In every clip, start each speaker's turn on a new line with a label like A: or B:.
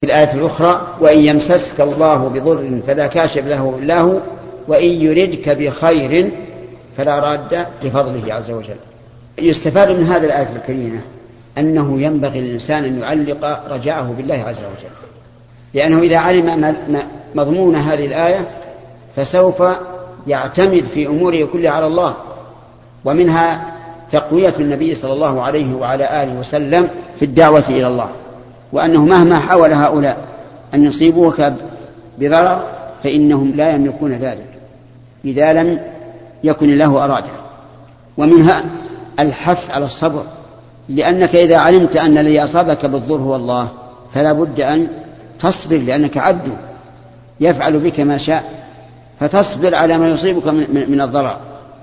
A: في الآية الأخرى وإن يمسسك الله بضر فلا كاشف له إلا هو وإن يردك بخير فلا راد لفضله عز وجل. يستفاد من هذه الآية الكريمة أنه ينبغي للإنسان أن يعلق رجاءه بالله عز وجل، لأنه إذا علم مضمون هذه الآية فسوف يعتمد في أموره كلها على الله. ومنها تقوية النبي صلى الله عليه وعلى آله وسلم في الدعوة إلى الله، وأنه مهما حاول هؤلاء أن يصيبوك بضرر فإنهم لا يملكون ذلك إذا لم يكن الله أراده. ومنها الحث على الصبر، لأنك إذا علمت أن الذي أصابك بالضر هو الله فلا بد أن تصبر، لأنك عبد يفعل بك ما شاء، فتصبر على ما يصيبك من الضرر.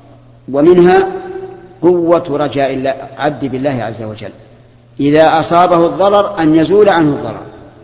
A: ومنها قوة رجاء العبد بالله عز وجل إذا أصابه الضرر أن يزول عنه الضرر.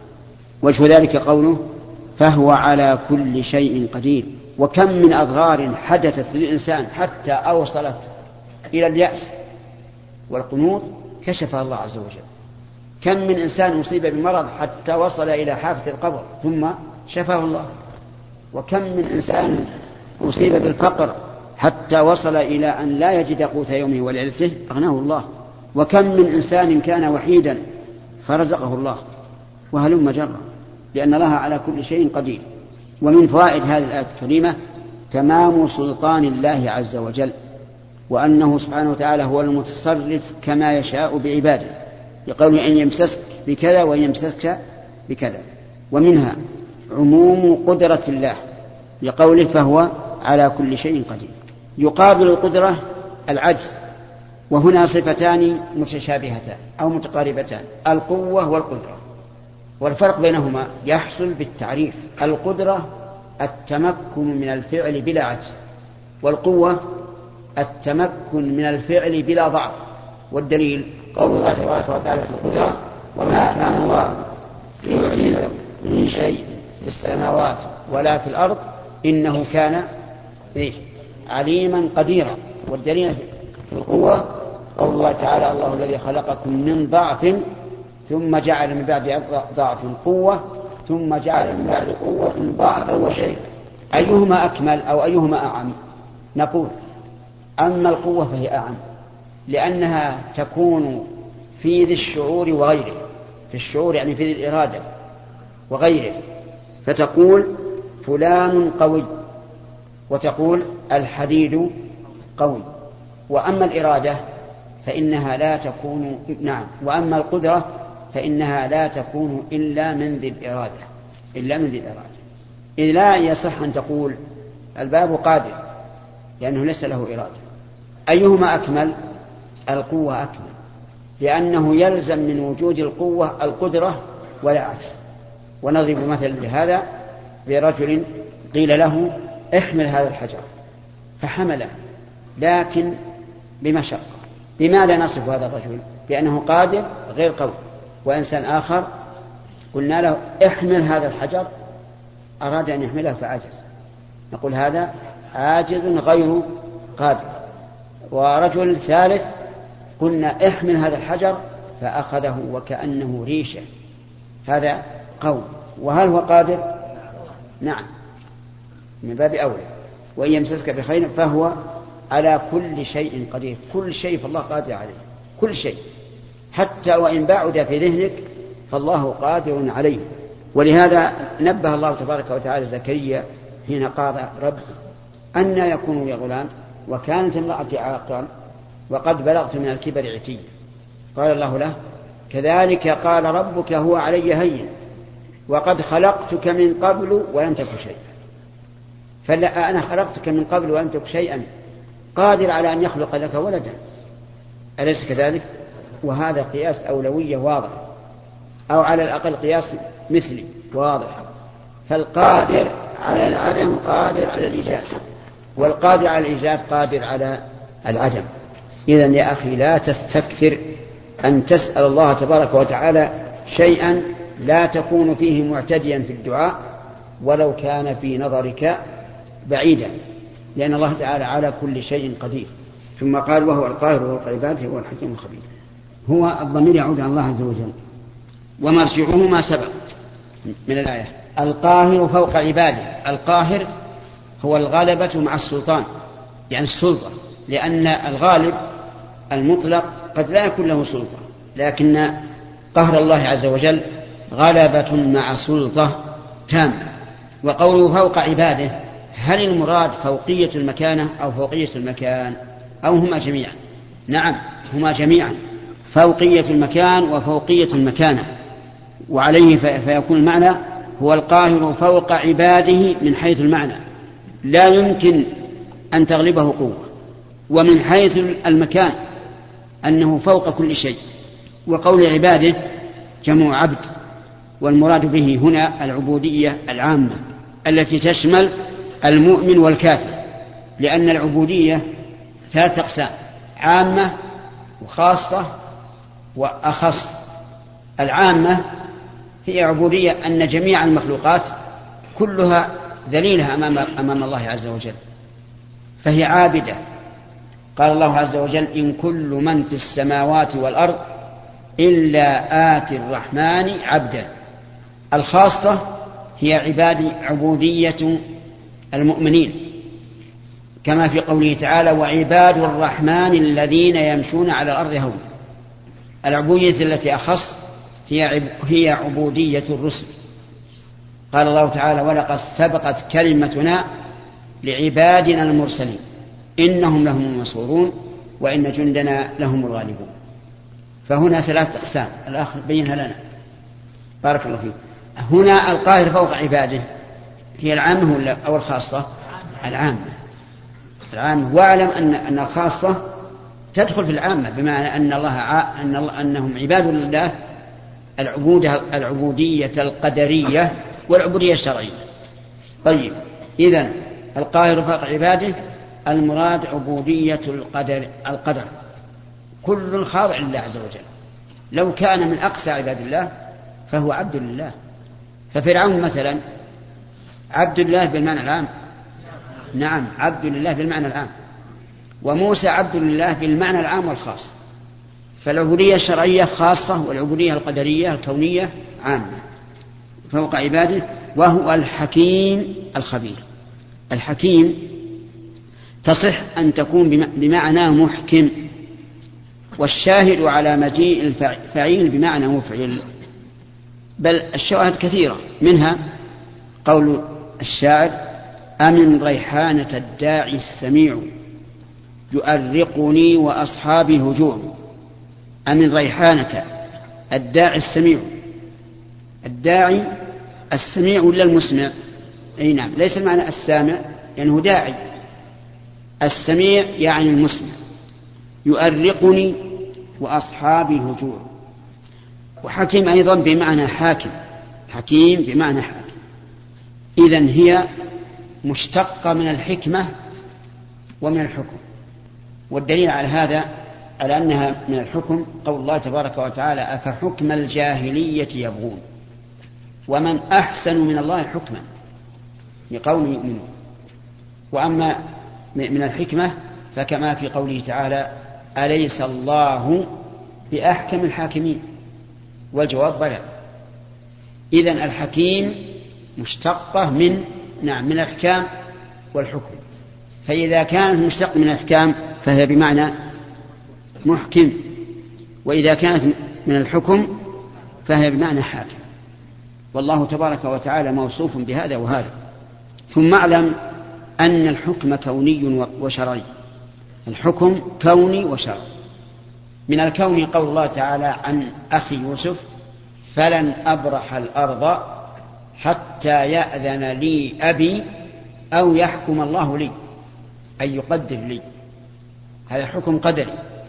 A: وجه ذلك قوله فهو على كل شيء قدير. وكم من أضرار حدثت للإنسان حتى أوصلت إلى اليأس والقنوط كشفها الله عز وجل. كم من إنسان أصيب بمرض حتى وصل إلى حافة القبر ثم شفاه الله. وكم من إنسان أصيب بالفقر حتى وصل إلى أن لا يجد قوت يومه وليلته أغناه الله. وكم من إنسان كان وحيدا فرزقه الله، وهلم جرا، لأن الله على كل شيء قدير. ومن فوائد هذه الآية الكريمة تمام سلطان الله عز وجل، وأنه سبحانه وتعالى هو المتصرف كما يشاء بعباده، يقول أن يمسسك بكذا وأن يمسسك بكذا. ومنها عموم قدرة الله لقوله فهو على كل شيء قدير. يقابل القدرة العجز، وهنا صفتان متشابهتان أو متقاربتان، القوة والقدرة. والفرق بينهما يحصل بالتعريف. القدرة التمكن من الفعل بلا عجز، والقوة التمكن من الفعل بلا ضعف. والدليل قول الله تبارك وتعالى في القدرة وما كان الله ليعجزه من شيء في السماوات ولا في الأرض إنه كان عليما قديرا. والدليل في القوة قول الله تعالى الله الذي خلقكم من ضعف ثم جعل من بعد ضعف قوة ثم جعل من بعد قوة ضعفا وشيئا. أيهما أكمل أو أيهما أعم؟ نقول أما القوة فهي أعم، لأنها تكون في ذي الشعور وغيره. في الشعور يعني في ذي الإرادة وغيره، فتقول فلان قوي وتقول الحديد قوي. وأما الإرادة فإنها لا تكون وأما القدرة فإنها لا تكون إلا من ذي الإرادة. إذ لا يصح أن تقول الباب قادر لأنه ليس له إرادة. أيهما أكمل؟ القوة أكمل، لأنه يلزم من وجود القوة القدرة ولا عكس. ونضرب مثلا لهذا برجل قيل له احمل هذا الحجر فحمله لكن بمشقة. لماذا نصف هذا الرجل؟ بأنه قادر غير قوي. وإنسان آخر قلنا له احمل هذا الحجر أراد أن يحمله فعجز، نقول هذا عاجز غير قادر. ورجل ثالث قلنا احمل هذا الحجر فأخذه وكأنه ريشة، هذا قوي. وهل هو قادر؟ نعم، من باب أولى. وإن يمسسك بخير فهو على كل شيء قدير. كل شيء فالله قادر عليه، كل شيء حتى وإن بعد في ذهنك فالله قادر عليه. ولهذا نبه الله تبارك وتعالى زكريا حين قال رب أنى يكون لي غلام وكانت امرأتي عاقرا وقد بلغت من الكبر عتيا. قال الله له كذلك قال ربك هو علي هين وقد خلقتك من قبل ولم تك شيئا. فلا أنا خلقتك من قبل ولم تك شيئا قادر على أن يخلق لك ولدا، أليس كذلك؟ وهذا قياس أولوية واضح، أو على الأقل قياس مثلي واضح. فالقادر على العدم قادر على الإيجاد، والقادر على الإيجاد قادر على العدم. إذن يا أخي لا تستكثر أن تسأل الله تبارك وتعالى شيئا لا تكون فيه معتديا في الدعاء ولو كان في نظرك بعيدا، لأن الله تعالى على كل شيء قدير. ثم قال وهو القاهر وفوق عباده هو الحكيم الخبير. هو الضمير يعود على الله عز وجل، ومرجعه ما سبق من الآية. القاهر فوق عباده. القاهر هو الغلبة مع السلطان، يعني السلطة، لأن الغالب المطلق قد لا يكون له سلطة، لكن قهر الله عز وجل غلبة مع سلطة تامة. وقوله فوق عباده، هل المراد فوقية المكانة أو فوقية المكان أو هما جميعا؟ نعم، هما جميعا، فوقية المكان وفوقية المكانة. وعليه فيكون المعنى هو القاهر فوق عباده من حيث المعنى، لا يمكن أن تغلبه قوة، ومن حيث المكان أنه فوق كل شيء. وقول عباده جمع عبد، والمراد به هنا العبودية العامة التي تشمل المؤمن والكافر، لأن العبودية ثلاثة أقسام: عامة وخاصة وأخص. العامة هي عبودية أن جميع المخلوقات كلها ذليلة أمام الله عز وجل، فهي عابدة. قال الله عز وجل: إن كل من في السماوات والأرض إلا آتي الرحمن عبدا. الخاصة هي عبودية المؤمنين، كما في قوله تعالى: وعباد الرحمن الذين يمشون على الأرض هونا. العبودية التي أخص هي عبودية الرسل. قال الله تعالى: ولقد سبقت كلمتنا لعبادنا المرسلين إنهم لهم المنصورون وإن جندنا لهم الغالبون. فهنا ثلاثة أقسام، الآخر بينها لنا. بارك الله فيك. هنا القاهر فوق عباده هي العامة أو الخاصة؟ العامة. واعلم أن الخاصة تدخل في العامة، بمعنى أنهم عباد الله العبودية القدرية والعبودية الشرعية. طيب، إذن القاهر فوق عباده المراد عبودية القدر، كل خاضع لله عز وجل. لو كان من أقسى عباد الله فهو عبد لله. ففرعون مثلا عبد الله بالمعنى العام، نعم، عبد لله بالمعنى العام. وموسى عبد لله بالمعنى العام والخاص. فالعبودية الشرعية خاصة، والعبودية القدرية الكونية عامة. فوق عباده. وهو الحكيم الخبير. الحكيم تصح أن تكون بمعنى محكم، والشاهد على مجيء الفعيل بمعنى مفعل، بل الشواهد كثيرة، منها قول الشاعر: أمن ريحانة الداعي السميع يؤرقني وأصحابي هجوع. أمن ريحانة الداعي السميع. الداعي السميع ولا المسمع؟ أي نعم، ليس المعنى السامع لأنه داعي، السميع يعني المسمع. يؤرقني وأصحابي هجوع. وحكيم أيضا بمعنى حاكم، حكيم بمعنى حاكم. إذن هي مشتقة من الحكمة ومن الحكم. والدليل على هذا على أنها من الحكم قول الله تبارك وتعالى: أفحكم الجاهلية يبغون ومن أحسن من الله حكما لقوم يؤمنون. وأما من الحكمة فكما في قوله تعالى: أليس الله بأحكم الحاكمين؟ والجواب بلى. إذن الحكيم مشتقة من الأحكام والحكم. فإذا كانت مشتقة من الأحكام فهي بمعنى محكم، وإذا كانت من الحكم فهي بمعنى حاكم. والله تبارك وتعالى موصوف بهذا وهذا. ثم اعلم أن الحكم كوني وشرعي. الحكم كوني وشرعي. من الكون قول الله تعالى عن أخي يوسف: فلن أبرح الأرض حتى يأذن لي أبي أو يحكم الله لي، أي يقدر لي. هذا حكم قدري.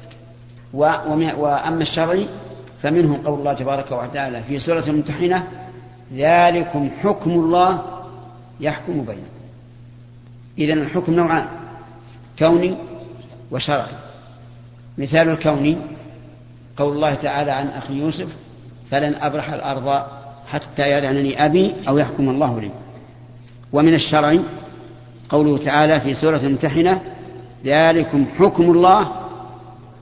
A: وأما الشرعي فمنه قول الله تبارك وتعالى في سورة الممتحنة: ذلكم حكم الله يحكم بينكم. إذن الحكم نوعان: كوني وشرعي. مثال الكوني قول الله تعالى عن أخي يوسف: فلن أبرح الأرض حتى يأذنني أبي أو يحكم الله لي. ومن الشرع قوله تعالى في سورة الممتحنة: ذلكم حكم الله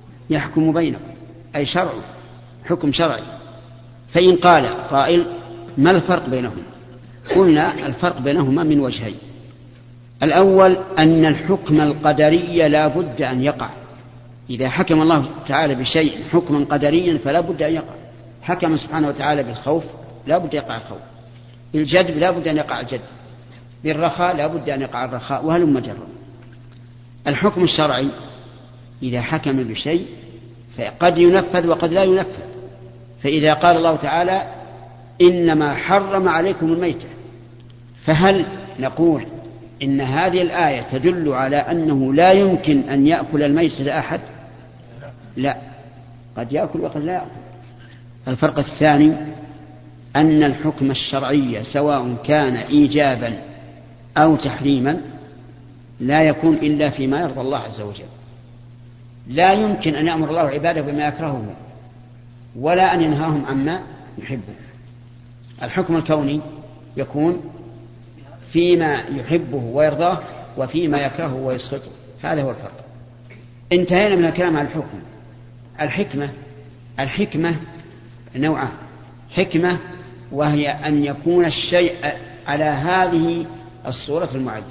A: يحكم بينكم، أي شرع، حكم شرعي. فإن قال قائل: ما الفرق بينهما؟ قلنا الفرق بينهما من وجهين. الأول أن الحكم القدري لا بد أن يقع. إذا حكم الله تعالى بشيء حكما قدريا فلا بد أن يقع. حكم سبحانه وتعالى بالخوف لا بد يقع الخوف، بالجدب لا بد أن يقع الجدب، بالرخاء لا بد أن يقع الرخاء، وهلم جرا. الحكم الشرعي إذا حكم بشيء فقد ينفذ وقد لا ينفذ. فإذا قال الله تعالى إنما حرم عليكم الميتة، فهل نقول إن هذه الآية تدل على أنه لا يمكن أن يأكل الميتة أحد؟ لا، قد يأكل وقد لا يأكل. الفرق الثاني أن الحكم الشرعي سواء كان إيجابا أو تحريما لا يكون إلا فيما يرضى الله عز وجل. لا يمكن أن يأمر الله عباده بما يكرهه ولا أن ينهاهم عما يحبه. الحكم الكوني يكون فيما يحبه ويرضاه وفيما يكرهه ويسخطه. هذا هو الفرق. انتهينا من الكلام عن الحكم. الحكمة نوعان: حكمة وهي أن يكون الشيء على هذه الصورة المعينة،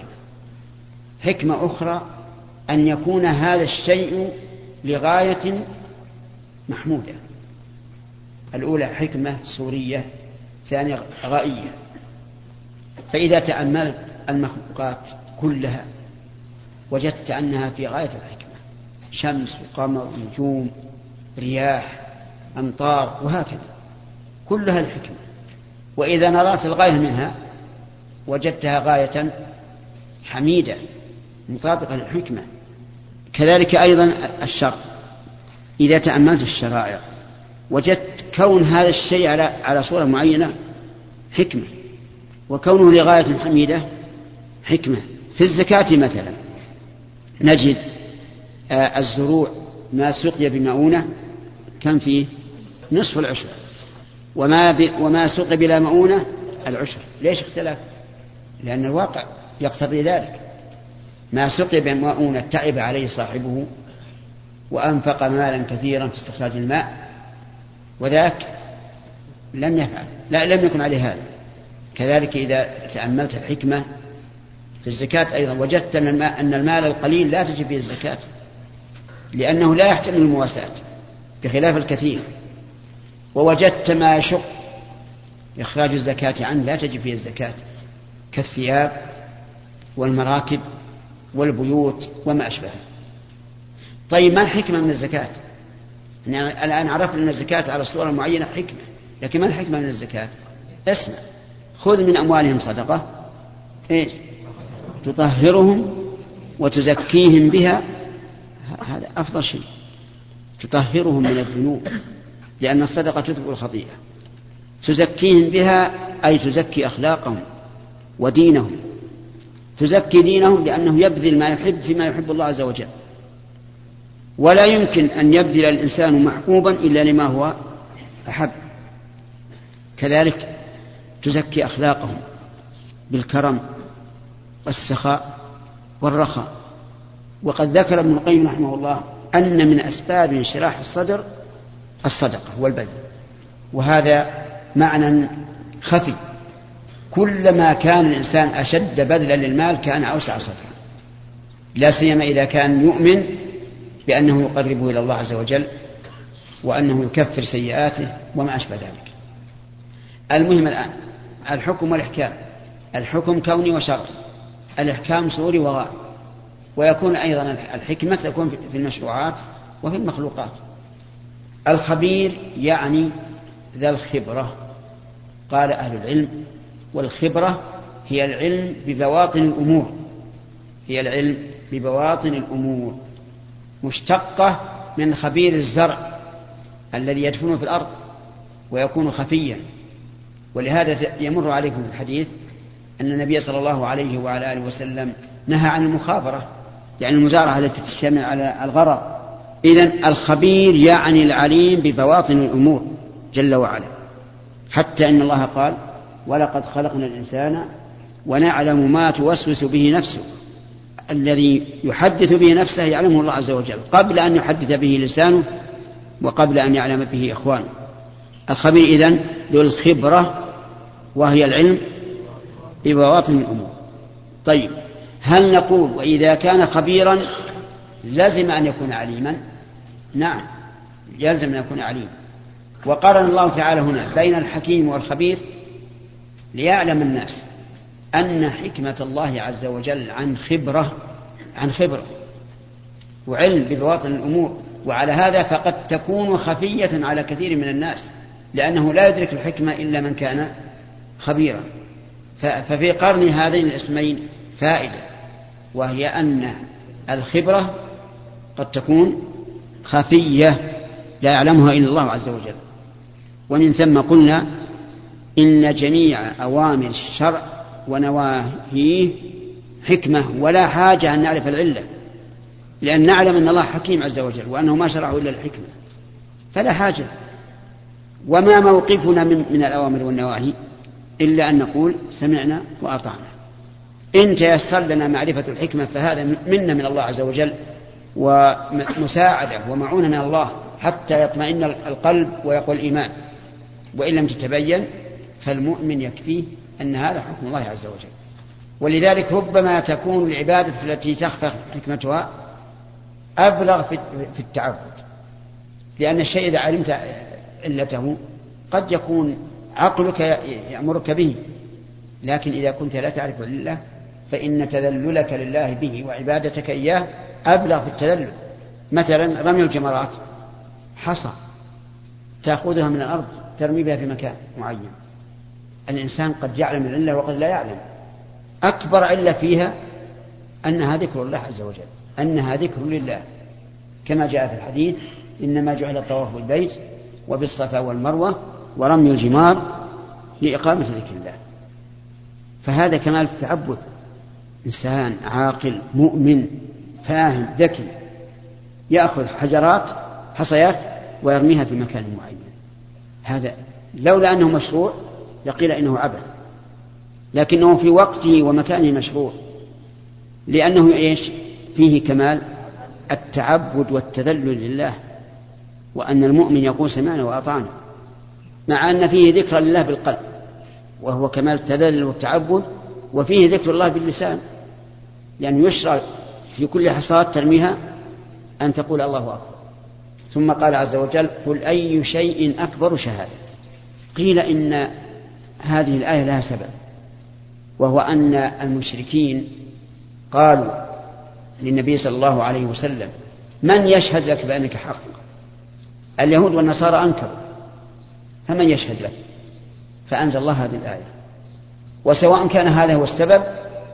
A: حكمة أخرى أن يكون هذا الشيء لغاية محمودة. الأولى حكمة صورية، ثانية غائية. فإذا تأملت المخلوقات كلها وجدت أنها في غاية الحكمة: شمس وقمر ونجوم رياح أمطار وهكذا، كلها الحكمة. وإذا نظرت الغاية منها وجدتها غاية حميدة مطابقة للحكمة. كذلك أيضا الشرع، إذا تأملت الشرائع وجدت كون هذا الشيء على صورة معينة حكمة، وكونه لغاية حميدة حكمة. في الزكاة مثلا نجد الزروع ما سقي بمؤونة كم فيه؟ نصف العشر، وما سقي بلا مؤونة العشر. ليش اختلف؟ لأن الواقع يقتضي ذلك. ما سقي بمؤونة تعب عليه صاحبه وأنفق مالا كثيرا في استخراج الماء، وذاك لم يفعل، لم يكن عليه هذا. كذلك إذا تأملت الحكمة في الزكاة أيضا وجدت أن المال القليل لا تجب فيه الزكاة، لأنه لا يحتمل المواساة بخلاف الكثير. ووجدت ما يشق إخراج الزكاة عنه لا تجب فيه الزكاة، كالثياب والمراكب والبيوت وما أشبهه. طيب، ما الحكمة من الزكاة؟ يعني الآن عرفنا أن الزكاة على صورة معينة حكمة، لكن ما الحكمة من الزكاة؟ اسمع: خذ من أموالهم صدقة إيش؟ تطهرهم وتزكيهم بها. هذا أفضل شيء، تطهرهم من الذنوب، لأن الصدقة تذهب الخطيئة. تزكيهم بها أي تزكي أخلاقهم ودينهم. تزكي دينهم لأنه يبذل ما يحب فيما يحب الله عز وجل، ولا يمكن أن يبذل الإنسان محبوبا إلا لما هو أحب. كذلك تزكي أخلاقهم بالكرم والسخاء والرخاء. وقد ذكر ابن القيم رحمه الله أن من أسباب انشراح الصدر الصدقة والبذل، وهذا معنى خفي. كلما كان الإنسان أشد بذلا للمال كان أوسع صدرا، لا سيما إذا كان يؤمن بأنه يقربه إلى الله عز وجل وأنه يكفر سيئاته وما أشبه ذلك. المهم الآن الحكم والإحكام. الحكم كوني وشرعي، الإحكام صوري وغائي. ويكون أيضا الحكمة تكون في المشروعات وفي المخلوقات. الخبير يعني ذا الخبرة، قال أهل العلم: والخبرة هي العلم ببواطن الأمور، هي العلم ببواطن الأمور، مشتقة من خبير الزرع الذي يدفن في الأرض ويكون خفيا. ولهذا يمر عليكم في الحديث أن النبي صلى الله عليه وعلى آله وسلم نهى عن المخابرة، يعني المزارعة التي تشتمل على الغرر. إذن الخبير يعني العليم ببواطن الأمور جل وعلا، حتى إن الله قال: ولقد خلقنا الإنسان ونعلم ما توسوس به نفسه. الذي يحدث به نفسه يعلمه الله عز وجل قبل أن يحدث به لسانه وقبل أن يعلم به إخوانه. الخبير إذن ذو الخبرة وهي العلم ببواطن الأمور. طيب، هل نقول وإذا كان خبيرا لازم أن يكون عليما؟ نعم، يلزم أن يكون عليما. وقارن الله تعالى هنا بين الحكيم والخبير ليعلم الناس أن حكمة الله عز وجل عن خبرة وعلم ببواطن الأمور، وعلى هذا فقد تكون خفية على كثير من الناس، لأنه لا يدرك الحكمة إلا من كان خبيرا. ففي قرن هذين الاسمين فائدة، وهي أن الخبرة قد تكون خفية لا يعلمها إلا الله عز وجل. ومن ثم قلنا إن جميع أوامر الشرع ونواهيه حكمة، ولا حاجة أن نعرف العلة، لأن نعلم أن الله حكيم عز وجل وأنه ما شرعه إلا الحكمة، فلا حاجة. وما موقفنا من الأوامر والنواهي إلا أن نقول سمعنا وأطعنا. إن تيسر لنا معرفة الحكمة فهذا منا من الله عز وجل، ومساعدة ومعونة من الله حتى يطمئن القلب ويقول الإيمان. وإن لم تتبين فالمؤمن يكفيه أن هذا حكم الله عز وجل. ولذلك ربما تكون العبادة التي تخفى حكمتها أبلغ في التعبد، لأن الشيء إذا علمت علته قد يكون عقلك يأمرك به، لكن إذا كنت لا تعرف لله فإن تذللك لله به وعبادتك إياه أبلغ في التذلل. مثلا رمي الجمرات، حصى تأخذها من الأرض ترمي بها في مكان معين، الإنسان قد يعلم العلة وقد لا يعلم. أكبر علة فيها أنها ذكر الله عز وجل، أنها ذكر لله، كما جاء في الحديث إنما جعل الطواف بالبيت وبالصفا والمروة ورمي الجمار لإقامة ذكر الله. فهذا كمال التعبد، إنسان عاقل مؤمن فاهم ذكي يأخذ حصيات ويرميها في مكان معين. هذا لولا أنه مشروع لقيل إنه عبث، لكنه في وقته ومكانه مشروع، لأنه فيه كمال التعبد والتذلل لله، وأن المؤمن يقول سمعنا وأطعنا، مع أن فيه ذكر لله بالقلب وهو كمال التذلل والتعبد، وفيه ذكر الله باللسان، لأن يشرع في كل حصاة ترميها أن تقول الله أكبر. ثم قال عز وجل قل أي شيء أكبر شهادة. قيل إن هذه الآية لها سبب، وهو أن المشركين قالوا للنبي صلى الله عليه وسلم من يشهد لك بأنك حق؟ اليهود والنصارى أنكروا، فمن يشهد لك؟ فأنزل الله هذه الآية. وسواء كان هذا هو السبب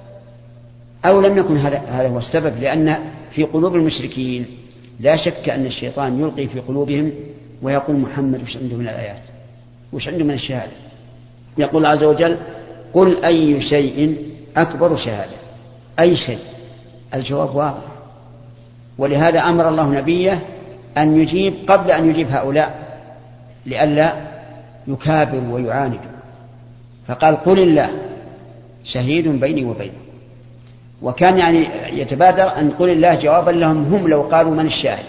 A: أو لم يكن هذا هو السبب، لأن في قلوب المشركين لا شك أن الشيطان يلقي في قلوبهم ويقول محمد وش عنده من الآيات، وش عنده من الشهادة. يقول عز وجل قل أي شيء أكبر شهادة، أي شيء، الجواب واضح. ولهذا أمر الله نبيه أن يجيب قبل أن يجيب هؤلاء لئلا يكابر ويعاند، فقال قل الله شهيد بيني وبينكم. وكان يعني يتبادر أن قل الله جوابا لهم هم لو قالوا من الشاهد،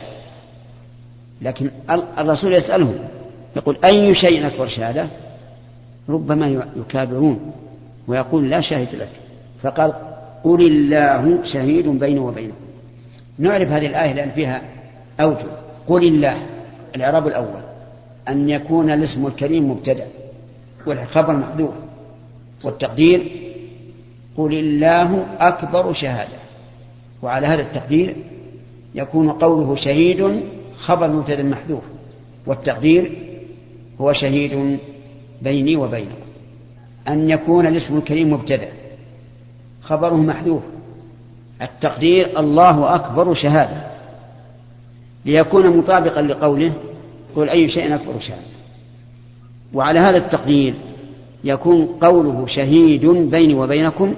A: لكن الرسول يسألهم يقول أي شيء أكبر شهادة، ربما يكابرون ويقول لا شاهد لك، فقال قل الله شهيد بيني وبينكم. نعرف هذه الآية لأن فيها أوجه. قل الله، الإعراب الأول أن يكون الاسم الكريم مبتدأ والخبر محذوف، والتقدير قل الله أكبر شهادة، وعلى هذا التقدير يكون قوله شهيد خبر مبتدأ محذوف، والتقدير هو شهيد بيني وبينكم. أن يكون الاسم الكريم مبتدأ خبره محذوف، التقدير الله أكبر شهادة، ليكون مطابقا لقوله قل أي شيء أكبر شهادة. وعلى هذا التقدير يكون قوله شهيد بيني وبينكم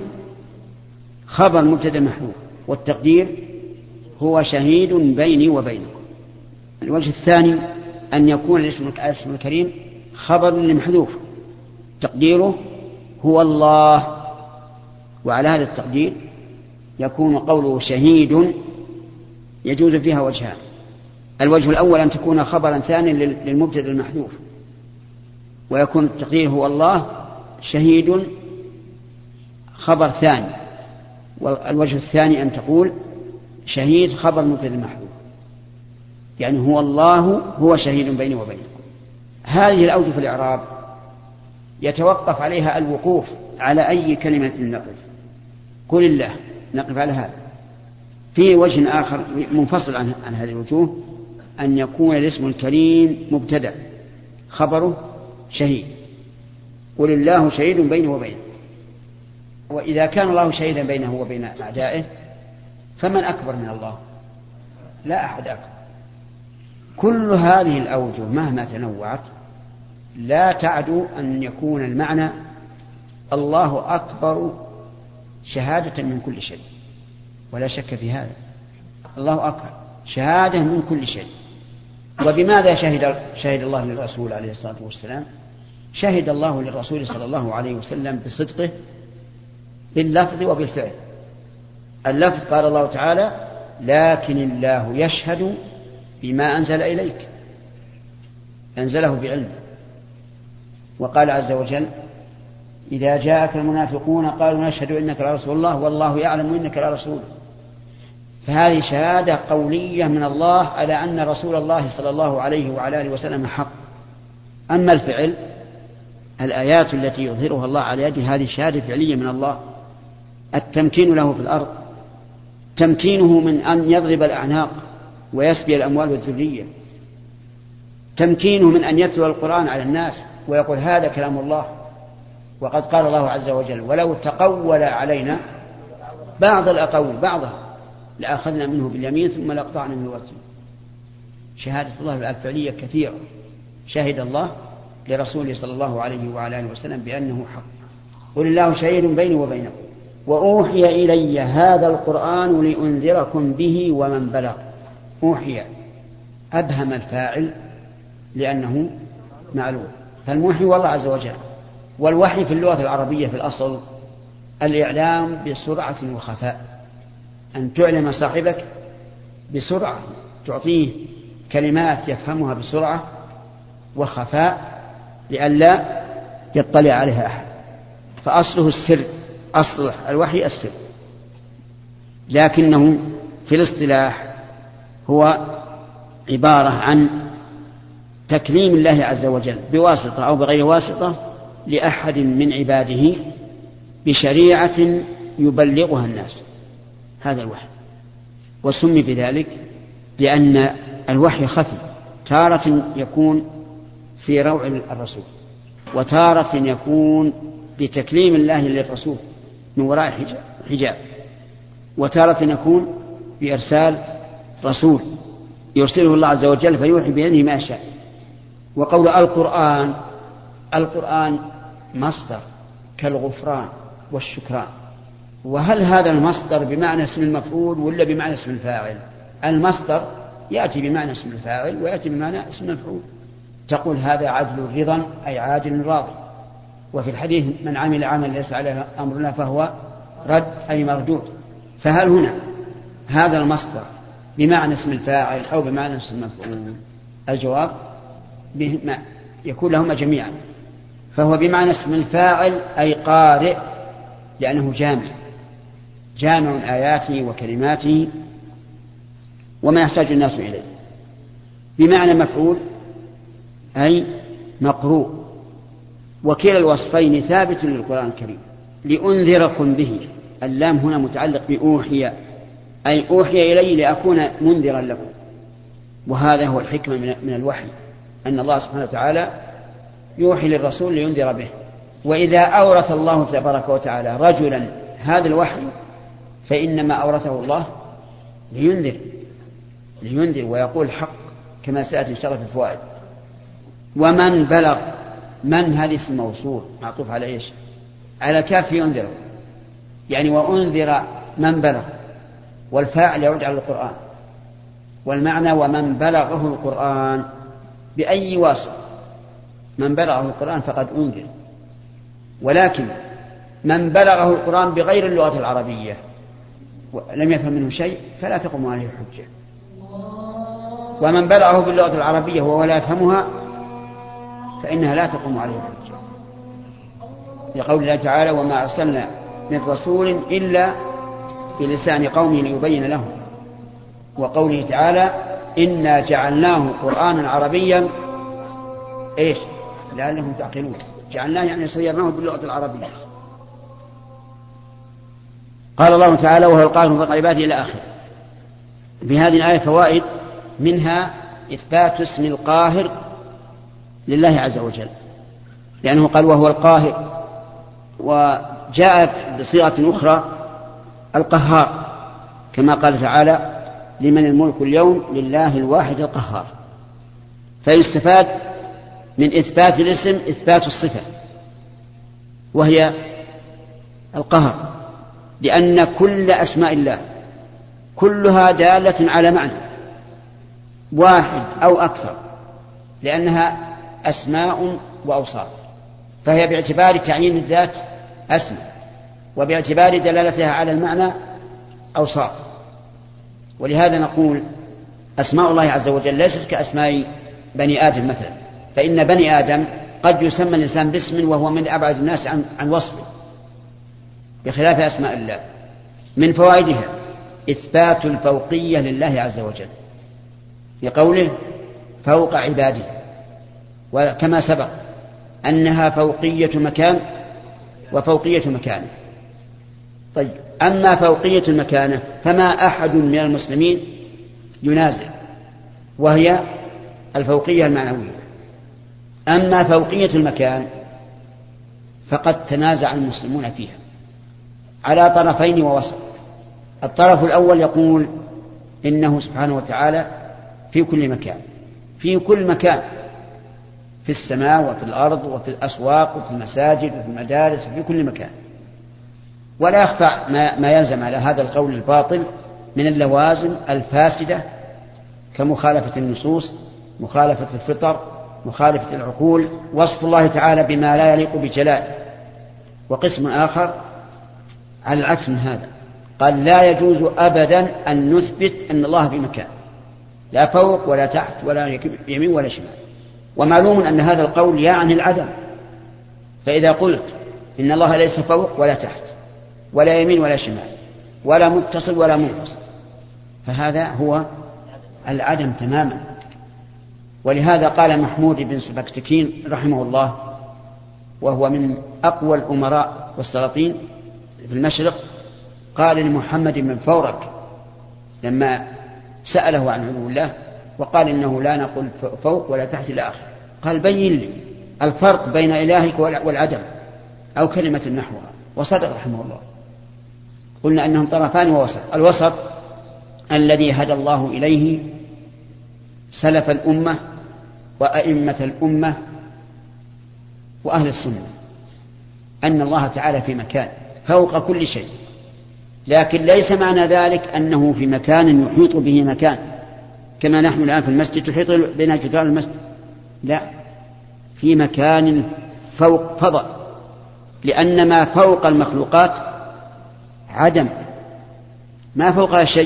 A: خبر مبتدأ محذوف، والتقدير هو شهيد بيني وبينكم. الوجه الثاني أن يكون الاسم الكريم خبر لمحذوف، تقديره هو الله، وعلى هذا التقدير يكون قوله شهيد يجوز فيها وجهان. الوجه الأول أن تكون خبرا ثانيا للمبتدأ المحذوف، ويكون التقدير هو الله شهيد خبر ثاني، والوجه الثاني أن تقول شهيد خبر مبتدأ محذوف، يعني هو الله هو شهيد بيني وبينكم. هذه الأوجه في الإعراب يتوقف عليها الوقوف على أي كلمة نقف. قل الله نقف على هذا. في وجه آخر منفصل عن هذه الوجوه أن يكون الاسم الكريم مبتدأ خبره شهيد، قل الله شهيد بيني وبينه. وإذا كان الله شهيدا بينه وبين أعدائه فمن أكبر من الله؟ لا أحد أكبر. كل هذه الأوجه مهما تنوعت لا تعدو أن يكون المعنى الله أكبر شهادة من كل شيء، ولا شك في هذا. الله أكبر شهادة من كل شيء. وبماذا شهد الله للرسول عليه الصلاة والسلام؟ شهد الله للرسول صلى الله عليه وسلم بصدقه باللفظ وبالفعل. اللفظ قال الله تعالى لكن الله يشهد بما أنزل إليك، أنزله بعلم. وقال عز وجل إذا جاءك المنافقون قالوا نشهد إنك لرسول الله والله يعلم إنك لرسوله. فهذه شهادة قولية من الله على أن رسول الله صلى الله عليه وعلى آله وسلم حق. أما الفعل الآيات التي يظهرها الله على يده هذه شهادة فعلية من الله. التمكين له في الأرض، تمكينه من أن يضرب الأعناق ويسبي الأموال والذرية، تمكينه من أن يتلو القرآن على الناس ويقول هذا كلام الله. وقد قال الله عز وجل ولو تقول علينا بعض الأقاويل بعضها لأخذنا منه باليمين ثم لقطعنا منه الوتين. شهادة الله الفعلية كثيرة. شهد الله لرسوله صلى الله عليه وعلى آله وسلم بأنه حق. قل الله شهيد بيني وبينكم وأوحي إلي هذا القرآن لأنذركم به ومن بلغ. أوحي أبهم الفاعل لأنه معلوم، فالموحي والله عز وجل. والوحي في اللغة العربية في الأصل الإعلام بسرعة وخفاء، أن تعلم صاحبك بسرعة، تعطيه كلمات يفهمها بسرعة وخفاء لئلا يطلع عليها أحد. فأصله السر، أصل الوحي السر، لكنه في الاصطلاح هو عبارة عن تكليم الله عز وجل بواسطة أو بغير واسطة لأحد من عباده بشريعة يبلغها الناس. هذا الوحي. وسمي بذلك لأن الوحي خفي، تارة يكون في روع الرسول، وتارة يكون بتكليم الله للرسول من وراء حجاب، وتارة يكون بإرسال رسول يرسله الله عز وجل فيوحي بيده ما شاء. وقول القرآن مصدر كالغفران والشكران. وهل هذا المصدر بمعنى اسم المفعول ولا بمعنى اسم الفاعل؟ المصدر يأتي بمعنى اسم الفاعل ويأتي بمعنى اسم المفعول. تقول هذا عدل رضا أي عادل راضي. وفي الحديث من عمل عملا ليس عليه أمرنا فهو رد أي مردود. فهل هنا هذا المصدر بمعنى اسم الفاعل أو بمعنى اسم المفعول؟ الجواب يكون لهما جميعا. فهو بمعنى اسم الفاعل أي قارئ، لأنه جامع آياته وكلماته وما يحتاج الناس إليه. بمعنى مفعول أي مقروء. وكلا الوصفين ثابت للقرآن الكريم. لأنذركم به، اللام هنا متعلق بأوحي، أي أوحي إلي لأكون منذرا لكم. وهذا هو الحكمة من الوحي، أن الله سبحانه وتعالى يوحي للرسول لينذر به. وإذا أورث الله تبارك وتعالى رجلا هذا الوحي فإنما أورثه الله لينذر ويقول حق، كما سيأتي إن شاء الله في الفوائد. ومن بلغ، من هذه اسم موصول معطوف على إيش؟ على كاف ينذر، يعني وأنذر من بلغ، والفاعل يعود على القرآن. والمعنى ومن بلغه القرآن بأي واسطة، من بلغه القرآن فقد أنذر. ولكن من بلغه القرآن بغير اللغة العربية ولم يفهم منه شيء فلا تقوم عليه الحجة. ومن بلغه باللغة العربية وهو لا يفهمها فإنها لا تقوم عليه الحجة. لقول الله تعالى وما أرسلنا من رسول إلا بلسان قومه ليبين لهم، وقوله تعالى إنا جعلناه قرآنا عربيا إيش لعلهم تعقلون، جعلناه يعني صيرناه باللغة العربية. قال الله تعالى وهو القاهر فوق عباده إلى آخره. بهذه الآية فوائد، منها إثبات اسم القاهر لله عز وجل، لأنه قال وهو القاهر، وجاء بصيغة أخرى القهار كما قال تعالى لمن الملك اليوم لله الواحد القهار. فيستفاد من إثبات الاسم إثبات الصفة وهي القهر، لأن كل أسماء الله كلها دالة على معنى واحد أو أكثر، لأنها أسماء وأوصاف، فهي باعتبار تعيين الذات أسماء، وباعتبار دلالتها على المعنى أوصاف. ولهذا نقول أسماء الله عز وجل ليست كأسماء بني آدم مثلا، فإن بني آدم قد يسمى الإنسان باسم وهو من أبعد الناس عن وصفه، بخلاف أسماء الله. من فوائدها إثبات الفوقية لله عز وجل لقوله فوق عباده، وكما سبق أنها فوقية مكان وفوقية مكانه. طيب، أما فوقية المكانة فما أحد من المسلمين ينازع، وهي الفوقية المعنوية. أما فوقية المكان فقد تنازع المسلمون فيها على طرفين ووسط. الطرف الأول يقول إنه سبحانه وتعالى في كل مكان، في كل مكان، في السماء وفي الأرض وفي الأسواق وفي المساجد وفي المدارس وفي كل مكان. ولا يخفى ما يلزم على هذا القول الباطل من اللوازم الفاسدة كمخالفة النصوص، مخالفة الفطر، مخالفة العقول، وصف الله تعالى بما لا يليق بجلاله. وقسم آخر على العكس من هذا، قال لا يجوز أبدا أن نثبت أن الله في مكان، لا فوق ولا تحت ولا يمين ولا شمال. ومعلوم أن هذا القول يعني العدم، فإذا قلت إن الله ليس فوق ولا تحت ولا يمين ولا شمال ولا متصل ولا منفصل فهذا هو العدم تماما. ولهذا قال محمود بن سبكتكين رحمه الله، وهو من أقوى الأمراء والسلاطين في المشرق، قال لمحمد بن فورك لما سأله عن علو الله وقال إنه لا نقول فوق ولا تحت إلى آخره، قال بين لي الفرق بين إلهك والعدم أو كلمة نحوها، وصدق رحمه الله. قلنا أنهم طرفان ووسط. الوسط الذي هدى الله إليه سلف الأمة وأئمة الأمة وأهل السنة، أن الله تعالى في مكان فوق كل شيء، لكن ليس معنى ذلك أنه في مكان يحيط به مكان كما نحن الآن في المسجد تحيط بنا جدار المسجد، لا، في مكان فوق فضاء، لأن ما فوق المخلوقات عدم، ما فوقها شيء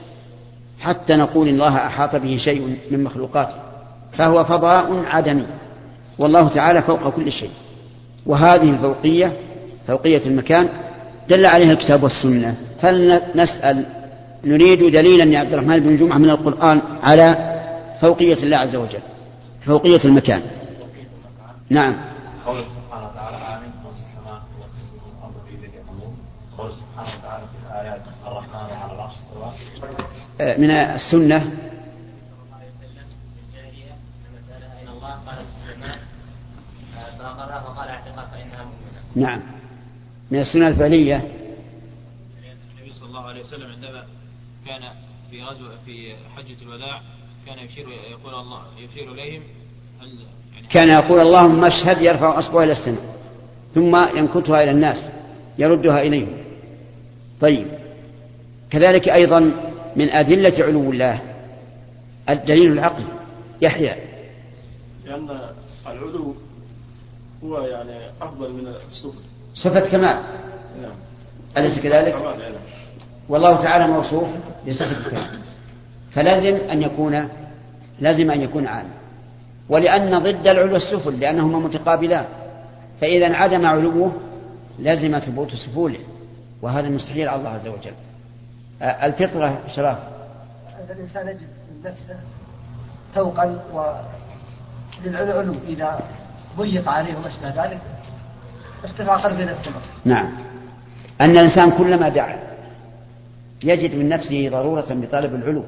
A: حتى نقول الله أحاط به شيء من مخلوقاته، فهو فضاء عدمي، والله تعالى فوق كل شيء. وهذه الفوقية فوقية المكان دل عليها الكتاب والسنة. فلنسأل نريد دليلا يا عبد الرحمن بن جمعة من القرآن على فوقية الله عز وجل، فوقية المكان. نعم.
B: قوله سبحانه وتعالى آمين في السماء والأرض في ذلك المنظور. قوله سبحانه وتعالى في الآيات الرحمن على العرش استوى.
A: من السنة نعم، من السنة الفعلية.
C: النبي صلى الله عليه وسلم عندما كان في غزوة في حجة الوداع كان يقول الله يشير إليهم
A: كان يقول اللهم اشهد، يرفع أصبعه إلى السماء ثم ينكتها إلى الناس يردها إليهم. طيب، كذلك أيضا من أدلة علو الله الدليل العقلي. يحيى
D: لأن العلو هو يعني أفضل من الصفة،
A: صفة كمال.
D: نعم.
A: أليس كذلك؟ والله تعالى موصوف بصفة الكمال، فلازم أن يكون عالم. ولأن ضد العلو السفل، لأنهما متقابلان، فإذا انعدم علوه لزم ثبوت سفوله، وهذا مستحيل على الله عز وجل. الفطرة شرف
E: الإنسان يجد من نفسه توقا وللعلو إذا ضيق عليه وما أشبه ذلك ارتفع قلبه إلى السماء.
A: نعم، أن الإنسان كلما دعا يجد من نفسه ضرورة بطلب العلو،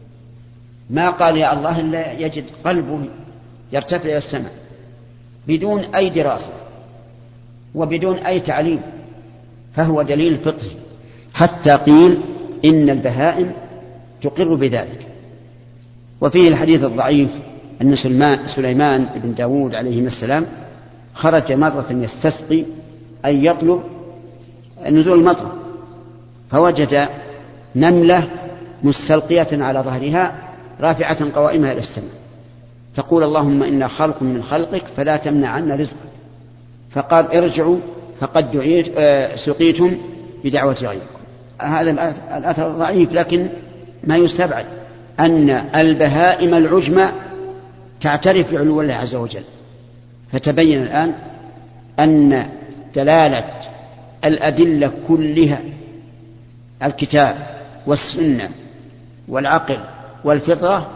A: ما قال يا الله إلا يجد قلبه يرتفع إلى السماء بدون أي دراسة وبدون أي تعليم، فهو دليل فطري، حتى قيل إن البهائم تقر بذلك. وفيه الحديث الضعيف أن سليمان بن داود عليه السلام خرج مرة يستسقي أن يطلب نزول المطر، فوجد نملة مستلقية على ظهرها رافعة قوائمها إلى السماء تقول اللهم إنا خلق من خلقك فلا تمنع عنا رزقك، فقال ارجعوا فقد سقيتم بدعوة غيركم. هذا الأثر ضعيف، لكن ما يستبعد أن البهائم العجمى تعترف بعلو الله عز وجل. فتبين الآن أن دلالة الأدلة كلها، الكتاب والسنة والعقل والفطرة،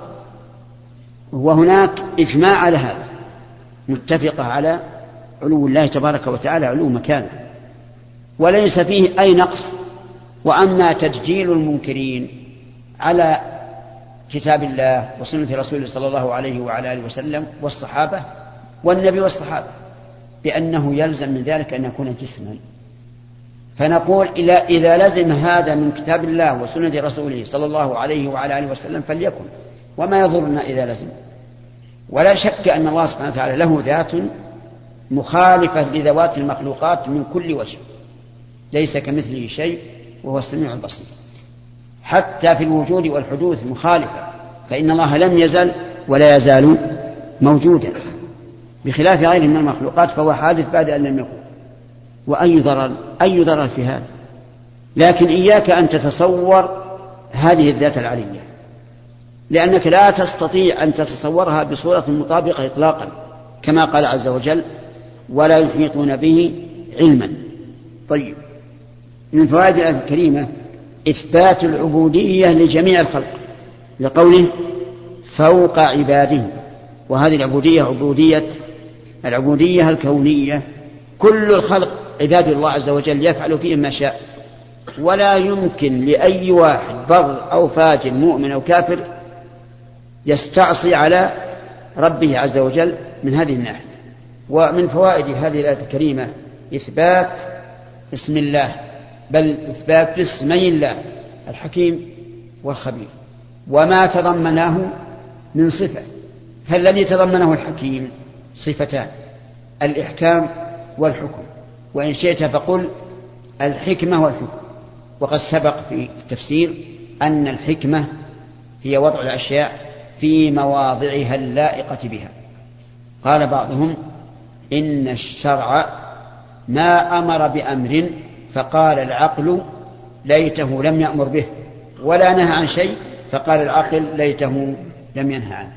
A: وهناك إجماع على هذا، متفقة على علو الله تبارك وتعالى، علو مكانه وليس فيه أي نقص. وأما تدجيل المنكرين على كتاب الله وسنة رسوله صلى الله عليه وعلى آله وسلم والصحابة والنبي والصحابة بأنه يلزم من ذلك أن يكون جسما، فنقول إذا لزم هذا من كتاب الله وسنة رسوله صلى الله عليه وعلى آله وسلم فليكن، وما يضرنا إذا لزم. ولا شك أن الله سبحانه وتعالى له ذات مخالفة لذوات المخلوقات من كل وجه، ليس كمثله شيء وهو السميع البصير، حتى في الوجود والحدوث مخالفة، فإن الله لم يزل ولا يزال موجودا، بخلاف غيره من المخلوقات فهو حادث بعد أن لم يكن. وأي ضرر في هذا؟ لكن إياك أن تتصور هذه الذات العلية، لأنك لا تستطيع أن تتصورها بصورة مطابقة إطلاقا، كما قال عز وجل ولا يحيطون به علما. طيب، من فوائد الآية الكريمة إثبات العبودية لجميع الخلق، لقوله فوق عباده، وهذه العبودية الكونية، كل الخلق عباد الله عز وجل يفعل فيهم ما شاء، ولا يمكن لأي واحد بر أو فاجر مؤمن أو كافر يستعصي على ربه عز وجل من هذه الناحية. ومن فوائد هذه الآية الكريمة إثبات اسم الله، بل إثبات اسمي الله الحكيم والخبير وما تضمناه من صفة. فالذي تضمنه الحكيم صفتان، الإحكام والحكم، وإن شئت فقل الحكمة والحكم. وقد سبق في التفسير أن الحكمة هي وضع الأشياء في مواضعها اللائقة بها. قال بعضهم إن الشرع ما أمر بأمر فقال العقل ليته لم يأمر به، ولا نهى عن شيء فقال العقل ليته لم ينهى عنه،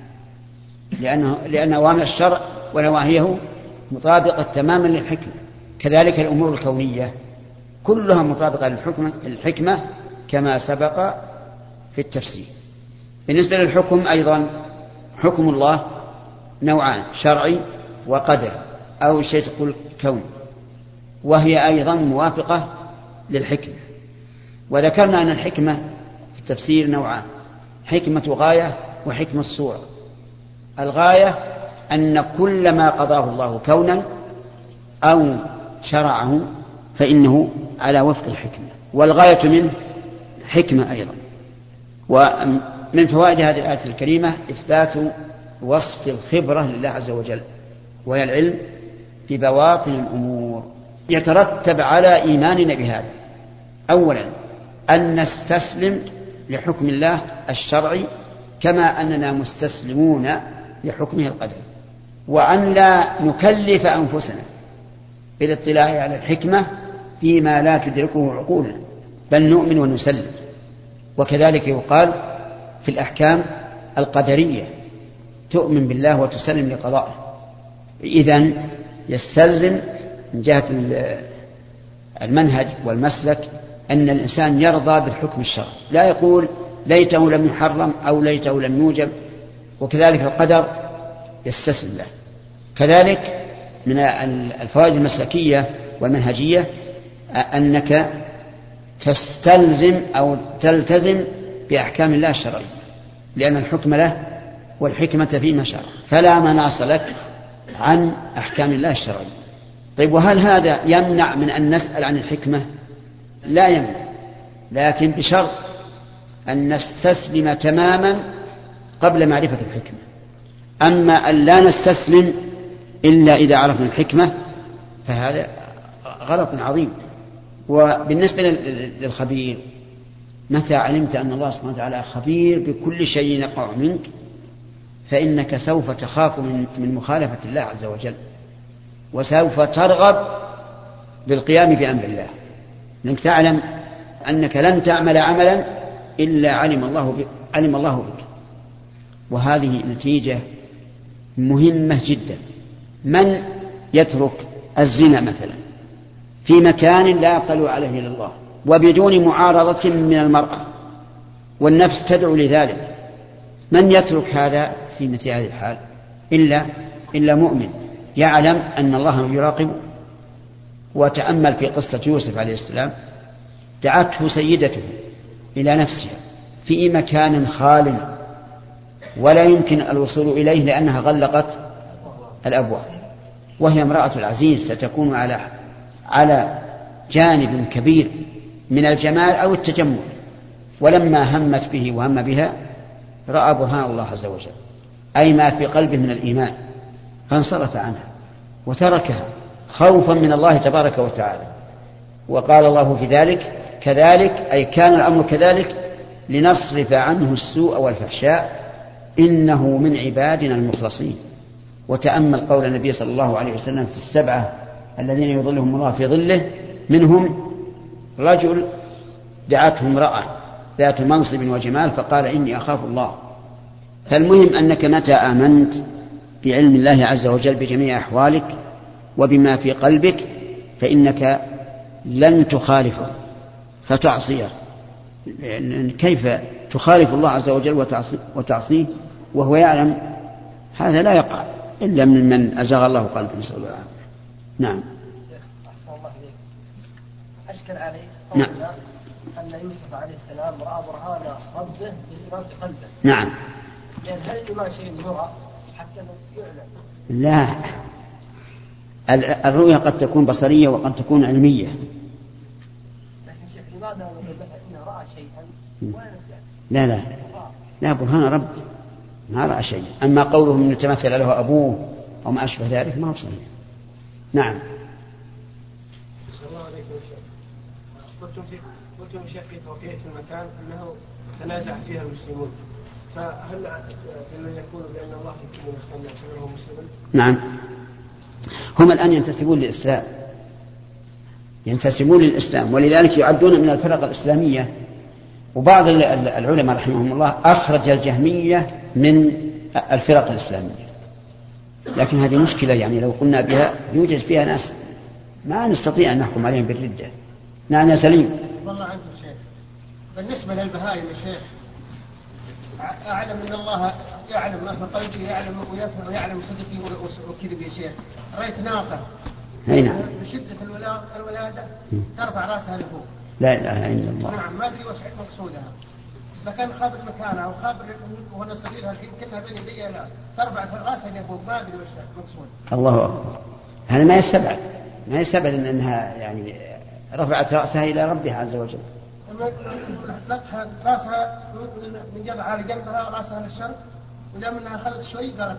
A: لأن أوامر الشرع ونواهيه مطابقة تماما للحكمة. كذلك الأمور الكونية كلها مطابقة للحكمة كما سبق في التفسير. بالنسبة للحكم أيضا، حكم الله نوعان، شرعي وقدر، أو شيء تقول كون، وهي أيضا موافقة للحكمة. وذكرنا أن الحكمة في التفسير نوعان، حكمة غاية وحكمة صورة. الغاية أن كل ما قضاه الله كونا أو شرعه فإنه على وفق الحكمة، والغاية منه حكمة أيضا. ومن فوائد هذه الآية الكريمة إثبات وصف الخبرة لله عز وجل، وهي العلم ببواطن الأمور. يترتب على إيماننا بهذا أولا أن نستسلم لحكم الله الشرعي كما أننا مستسلمون لحكمه القدري، وأن لا نكلف أنفسنا بالاطلاع على الحكمة فيما لا تدركه عقولنا، بل نؤمن ونسلم. وكذلك يقال في الأحكام القدرية تؤمن بالله وتسلم لقضائه. إذن يستلزم من جهة المنهج والمسلك أن الإنسان يرضى بالحكم الشرعي، لا يقول ليته لم يحرم أو ليته لم يوجب. وكذلك القدر يستسلم له. كذلك من الفوائد المسلكية والمنهجية أنك تستلزم أو تلتزم بأحكام الله الشرعية، لأن الحكم له والحكمة فيما شرع، فلا مناص لك عن أحكام الله الشرعية. طيب، وهل هذا يمنع من أن نسأل عن الحكمة؟ لا يمنع، لكن بشرط أن نستسلم تماما قبل معرفة الحكمة. أما أن لا نستسلم إلا إذا عرفنا الحكمة فهذا غلط عظيم. وبالنسبة للخبير، متى علمت أن الله سبحانه وتعالى خبير بكل شيء يقع منك فإنك سوف تخاف من مخالفة الله عز وجل، وسوف ترغب بالقيام بأمر الله، لأنك تعلم أنك لن تعمل عملا إلا علم الله بك. وهذه نتيجة مهمة جدا. من يترك الزنا مثلا في مكان لا يطلع عليه إلا الله وبدون معارضة من المرأة والنفس تدعو لذلك، من يترك هذا في مثل هذه الحال إلا مؤمن يعلم أن الله يراقب. وتأمل في قصة يوسف عليه السلام، دعته سيدته إلى نفسها في مكان خال ولا يمكن الوصول إليه لأنها غلقت الأبواب، وهي امرأة العزيز ستكون على جانب كبير من الجمال أو التجمل. ولما همت به وهم بها رأى برهان الله عز وجل، أي ما في قلبه من الإيمان، فانصرف عنها وتركها خوفا من الله تبارك وتعالى. وقال الله في ذلك كذلك، أي كان الأمر كذلك لنصرف عنه السوء والفحشاء إنه من عبادنا المخلصين. وتأمل قول النبي صلى الله عليه وسلم في 7 الذين يظلهم الله في ظله، منهم رجل دعته امرأة ذات منصب وجمال فقال إني أخاف الله. فالمهم أنك متى آمنت بعلم الله عز وجل بجميع أحوالك وبما في قلبك فإنك لن تخالفه فتعصيه. كيف تخالف الله عز وجل وتعصيه وهو يعلم؟ هذا لا يقع إلا من أزغ الله قلبه، نسأل الله العافية. نعم.
E: أحسن الله إليك. أشكل علي
A: نعم.
E: أن يوسف عليه السلام رأى برهان ربه بالإيمان في قلبه.
A: نعم.
E: لأن هل الإيمان شيء يرى حتى يعلم؟
A: لا، الرؤيا قد تكون بصرية وقد تكون علمية.
E: لكن شيخ لماذا إنه رأى شيئا
A: لا لا، برهان رب ما رأى شيء. أما قوله من يتمثل له أبوه أو ما أشبه ذلك ما هو صحيح. نعم.
F: السلام عليكم شيخ. قلتم شيخ في توقيت المكان أنه تنازع فيها المسلمون، فهل من يقول بأن الله في كل مكان يعتبره مسلما؟
A: نعم، هم الآن ينتسبون للإسلام ولذلك يعدون من الفرق الإسلامية. وبعض العلماء رحمهم الله أخرج الجهمية من الفرق الإسلامية، لكن هذه مشكلة، يعني لو قلنا بها يوجد فيها ناس ما نستطيع أن نحكم عليهم بالردة. نعم يا سليم.
F: والله عنده شيخ، بالنسبة للبهائم يا شيخ، أعلم أن الله يعلم ما في قلبي، يعلم ويفهم ويعلم صدقي وكذبي يا شيخ. رأيت ناقة بشدة الولادة ترفع رأسها لفوق،
A: لا إله إلا الله.
F: نعم، ما أدري وش مقصودها، لكن خابر مكانها وخابر وأنا صغيرها كأنها بين يدي، لا ترفع رأسها لفوق، ما أدري وش مقصود.
A: الله أكبر. هذا ما يستبعد أنها يعني رفعت رأسها إلى ربها عز وجل.
F: رأسها من جبهة على جنبها، رأسها للشرق، ولما أنها أخذت شوي قالت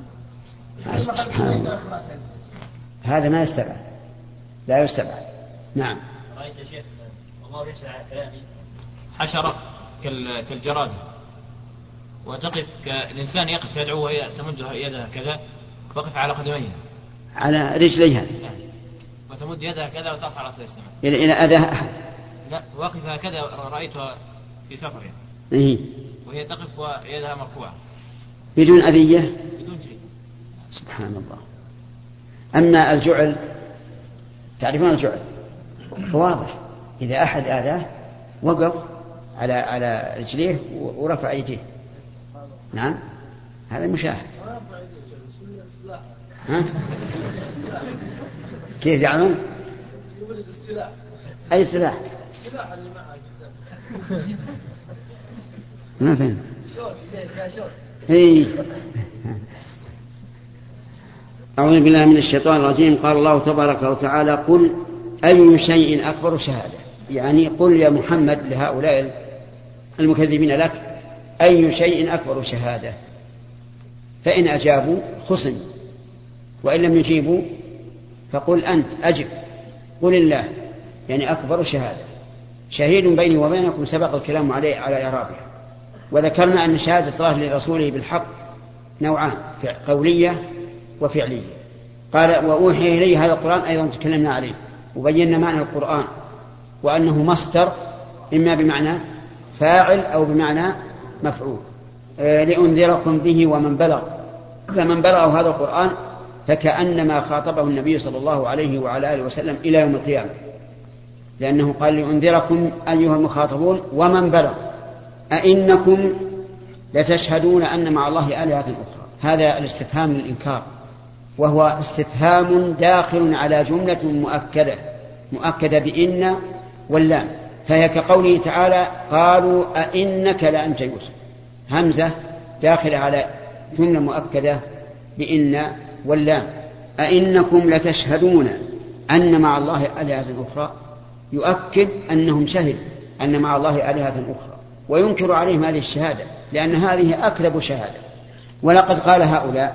F: برأسها.
A: هذا ما يستبعد، لا يستبعد. نعم.
C: رأيت يا شيخ والله يشهد على كلامي حشرة كالجراد، وتقف كالإنسان يقف يدعو وهي تمد يدها كذا، وقف على قدميها
A: على رجليها
C: وتمد يدها كذا وترفع رأسها السماء
A: إلى أذى أحد.
C: لا، واقفها كذا، رأيتها في سفر وهي تقف ويدها مرفوعة
A: بدون أذية،
C: بدون شيء.
A: سبحان الله. أما الجعل، تعرفون الجعل؟ فواضح إذا أحد آذاه وقف على رجليه ورفع يديه. نعم هذا مشاهد. ها؟ كيف يعمل؟ أي سلاح؟ ما فهمت. إيه. أعوذ بالله من الشيطان الرجيم. قال الله تبارك وتعالى: قل أي شيء أكبر شهادة. يعني قل يا محمد لهؤلاء المكذبين لك: أي شيء أكبر شهادة. فإن أجابوا خصم، وإن لم يجيبوا فقل أنت أجب. قل الله يعني أكبر شهادة، شهيد بيني وبينكم سبق الكلام عليه على إعرابه. وذكرنا أن شهادة الله لرسوله بالحق نوعان: قولية وفعلية. قال: وأوحي إلي هذا القرآن، أيضا تكلمنا عليه وبينا معنى القرآن وأنه مصدر إما بمعنى فاعل أو بمعنى مفعول. لأنذركم به ومن بلغ. فمن بلغ هذا القرآن فكأنما خاطبه النبي صلى الله عليه وعلى آله وسلم إلى يوم القيامة، لأنه قال: لأنذركم أيها المخاطبون ومن بلغ أئنكم لتشهدون أن مع الله آلهة أخرى. هذا الاستفهام للإنكار، وهو استفهام داخل على جملة مؤكدة بإن واللام، فهي كقوله تعالى: قالوا أئنك لأنت يوسف. همزة داخل على جملة مؤكدة بإن واللام. أئنكم لتشهدون أن مع الله آلهة أخرى، يؤكد أنهم شهدوا أن مع الله آلهة أخرى، وينكر عليهم هذه الشهادة لأن هذه أكذب شهادة. ولقد قال هؤلاء: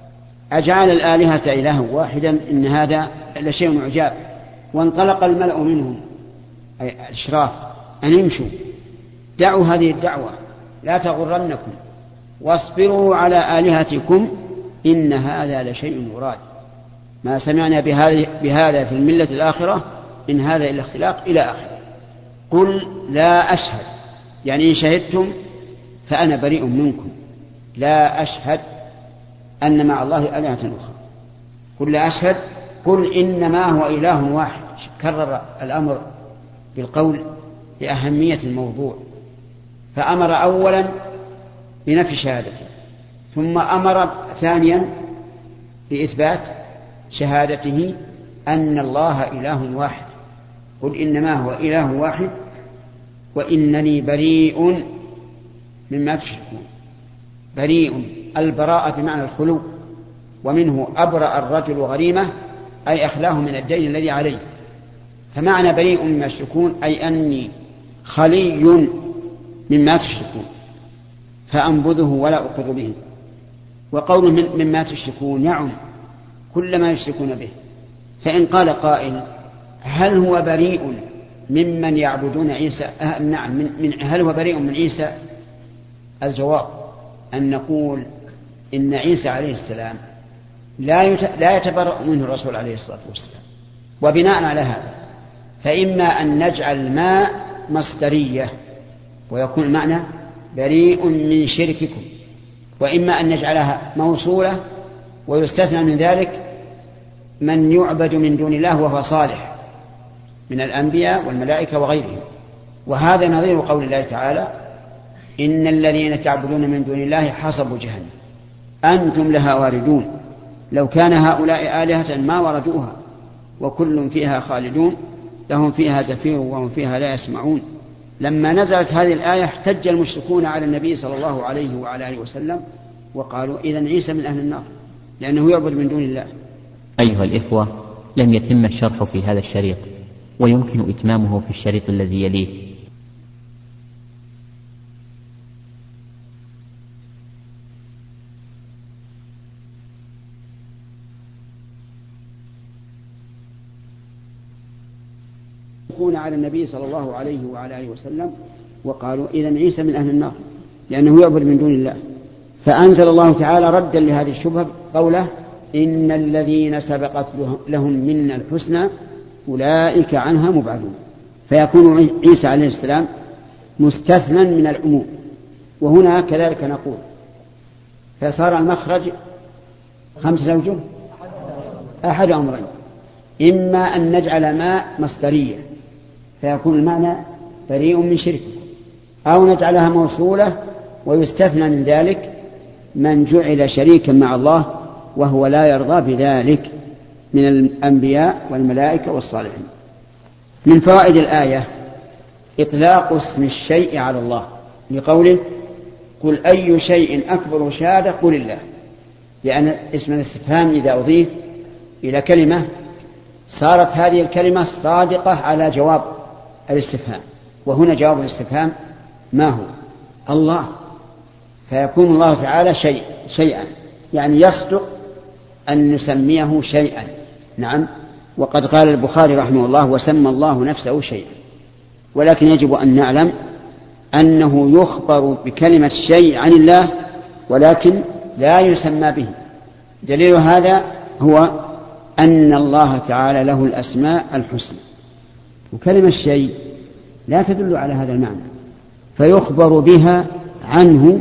A: أجعل الآلهة إلها واحدا إن هذا لشيء عجاب. وانطلق الملأ منهم أي الإشراف أن امشوا، دعوا هذه الدعوة لا تغرنكم، واصبروا على آلهتكم إن هذا لشيء مراد، ما سمعنا بهذا في الملة الآخرة إن هذا إلا اختلاق إلى آخره. قل لا أشهد، يعني إن شهدتم فأنا بريء منكم، لا أشهد أن مع الله آلهة أخرى. قل لا أشهد، قل إنما هو إله واحد. كرر الأمر بالقول لأهمية الموضوع، فأمر أولا بنفي شهادته، ثم أمر ثانيا بإثبات شهادته أن الله إله واحد. قل إنما هو إله واحد وإنني بريء مما تشركون. بريء، البراءة بمعنى الخلو، ومنه أبرأ الرجل غريمة أي أخلاه من الدين الذي عليه. فمعنى بريء مما يشركون أي أني خلي مما تشركون، فأنبذه ولا أقر به. وقوله مما تشركون يعم كل ما يشركون به. فإن قال قائل: هل هو بريء ممن يعبدون عيسى؟ نعم، هل هو بريء من عيسى؟ الجواب أن نقول إن عيسى عليه السلام لا يتبرأ منه الرسول عليه الصلاة والسلام. وبناء على هذا فإما أن نجعل ما مصدرية ويكون المعنى بريء من شرككم، وإما أن نجعلها موصولة ويستثنى من ذلك من يعبد من دون الله وهو صالح من الأنبياء والملائكة وغيرهم. وهذا نظير قول الله تعالى: إن الذين تعبدون من دون الله حصب جهنم أنتم لها واردون لو كان هؤلاء آلهة ما وردوها وكل فيها خالدون لهم فيها زفير وهم فيها لا يسمعون. لما نزلت هذه الآية احتج المشركون على النبي صلى الله عليه وعلى آله وسلم وقالوا: إذن عيسى من أهل النار لأنه يعبد من دون الله.
G: أيها الإخوة، لم يتم الشرح في هذا الشريط، ويمكن إتمامه في الشريط الذي يليه.
A: على النبي صلى الله عليه وعلى آله وسلم وقالوا: إذن عيسى من أهل النار لأنه يعبد من دون الله. فأنزل الله تعالى ردا لهذه الشبهة قوله: إن الذين سبقت لهم منا الحسنى أولئك عنها مبعدون. فيكون عيسى عليه السلام مستثنى من العموم. وهنا كذلك نقول، فصار المخرج 5 أوجه: أحد أمرين، إما أن نجعل ما مصدرية فيكون المعنى بريء من شركه، أو نجعلها موصولة ويستثنى من ذلك من جعل شريكا مع الله وهو لا يرضى بذلك من الأنبياء والملائكة والصالحين. من فوائد الآية إطلاق اسم الشيء على الله لقوله قل أي شيء أكبر شهادة قل الله، لأن اسم الاستفهام إذا أضيف إلى كلمة صارت هذه الكلمة صادقة على جواب الاستفهام، وهنا جواب الاستفهام ما هو؟ الله، فيكون الله تعالى شيئا، يعني يصدق أن نسميه شيئا. نعم، وقد قال البخاري رحمه الله وسمى الله نفسه شيئا، ولكن يجب أن نعلم أنه يخبر بكلمة شيء عن الله ولكن لا يسمى به. دليل هذا هو أن الله تعالى له الأسماء الحسنى، وكلمة شيء لا تدل على هذا المعنى، فيخبر بها عنه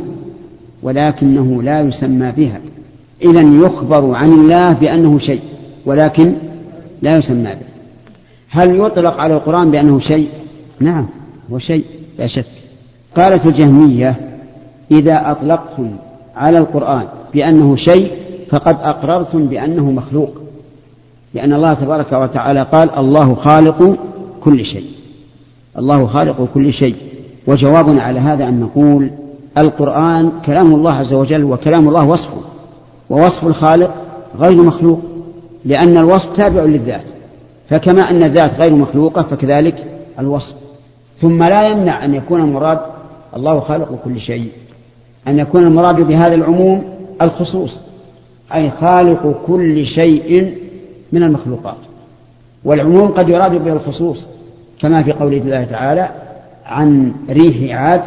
A: ولكنه لا يسمى بها. إذن يخبر عن الله بأنه شيء ولكن لا يسمى به. هل يطلق على القرآن بأنه شيء؟ نعم، هو شيء لا شك. قالت الجهمية إذا أطلقتم على القرآن بأنه شيء فقد أقررتم بأنه مخلوق، لأن الله تبارك وتعالى قال الله خالق كل شيء، الله خالق كل شيء. وجوابنا على هذا أن نقول القرآن كلام الله عز وجل، وكلام الله وصفه، ووصف الخالق غير مخلوق، لأن الوصف تابع للذات، فكما أن الذات غير مخلوقة فكذلك الوصف. ثم لا يمنع أن يكون المراد الله خالق كل شيء، أن يكون المراد بهذا العموم الخصوص، أي خالق كل شيء من المخلوقات. والعموم قد يراد به الخصوص، كما في قول الله تعالى عن ريح عاد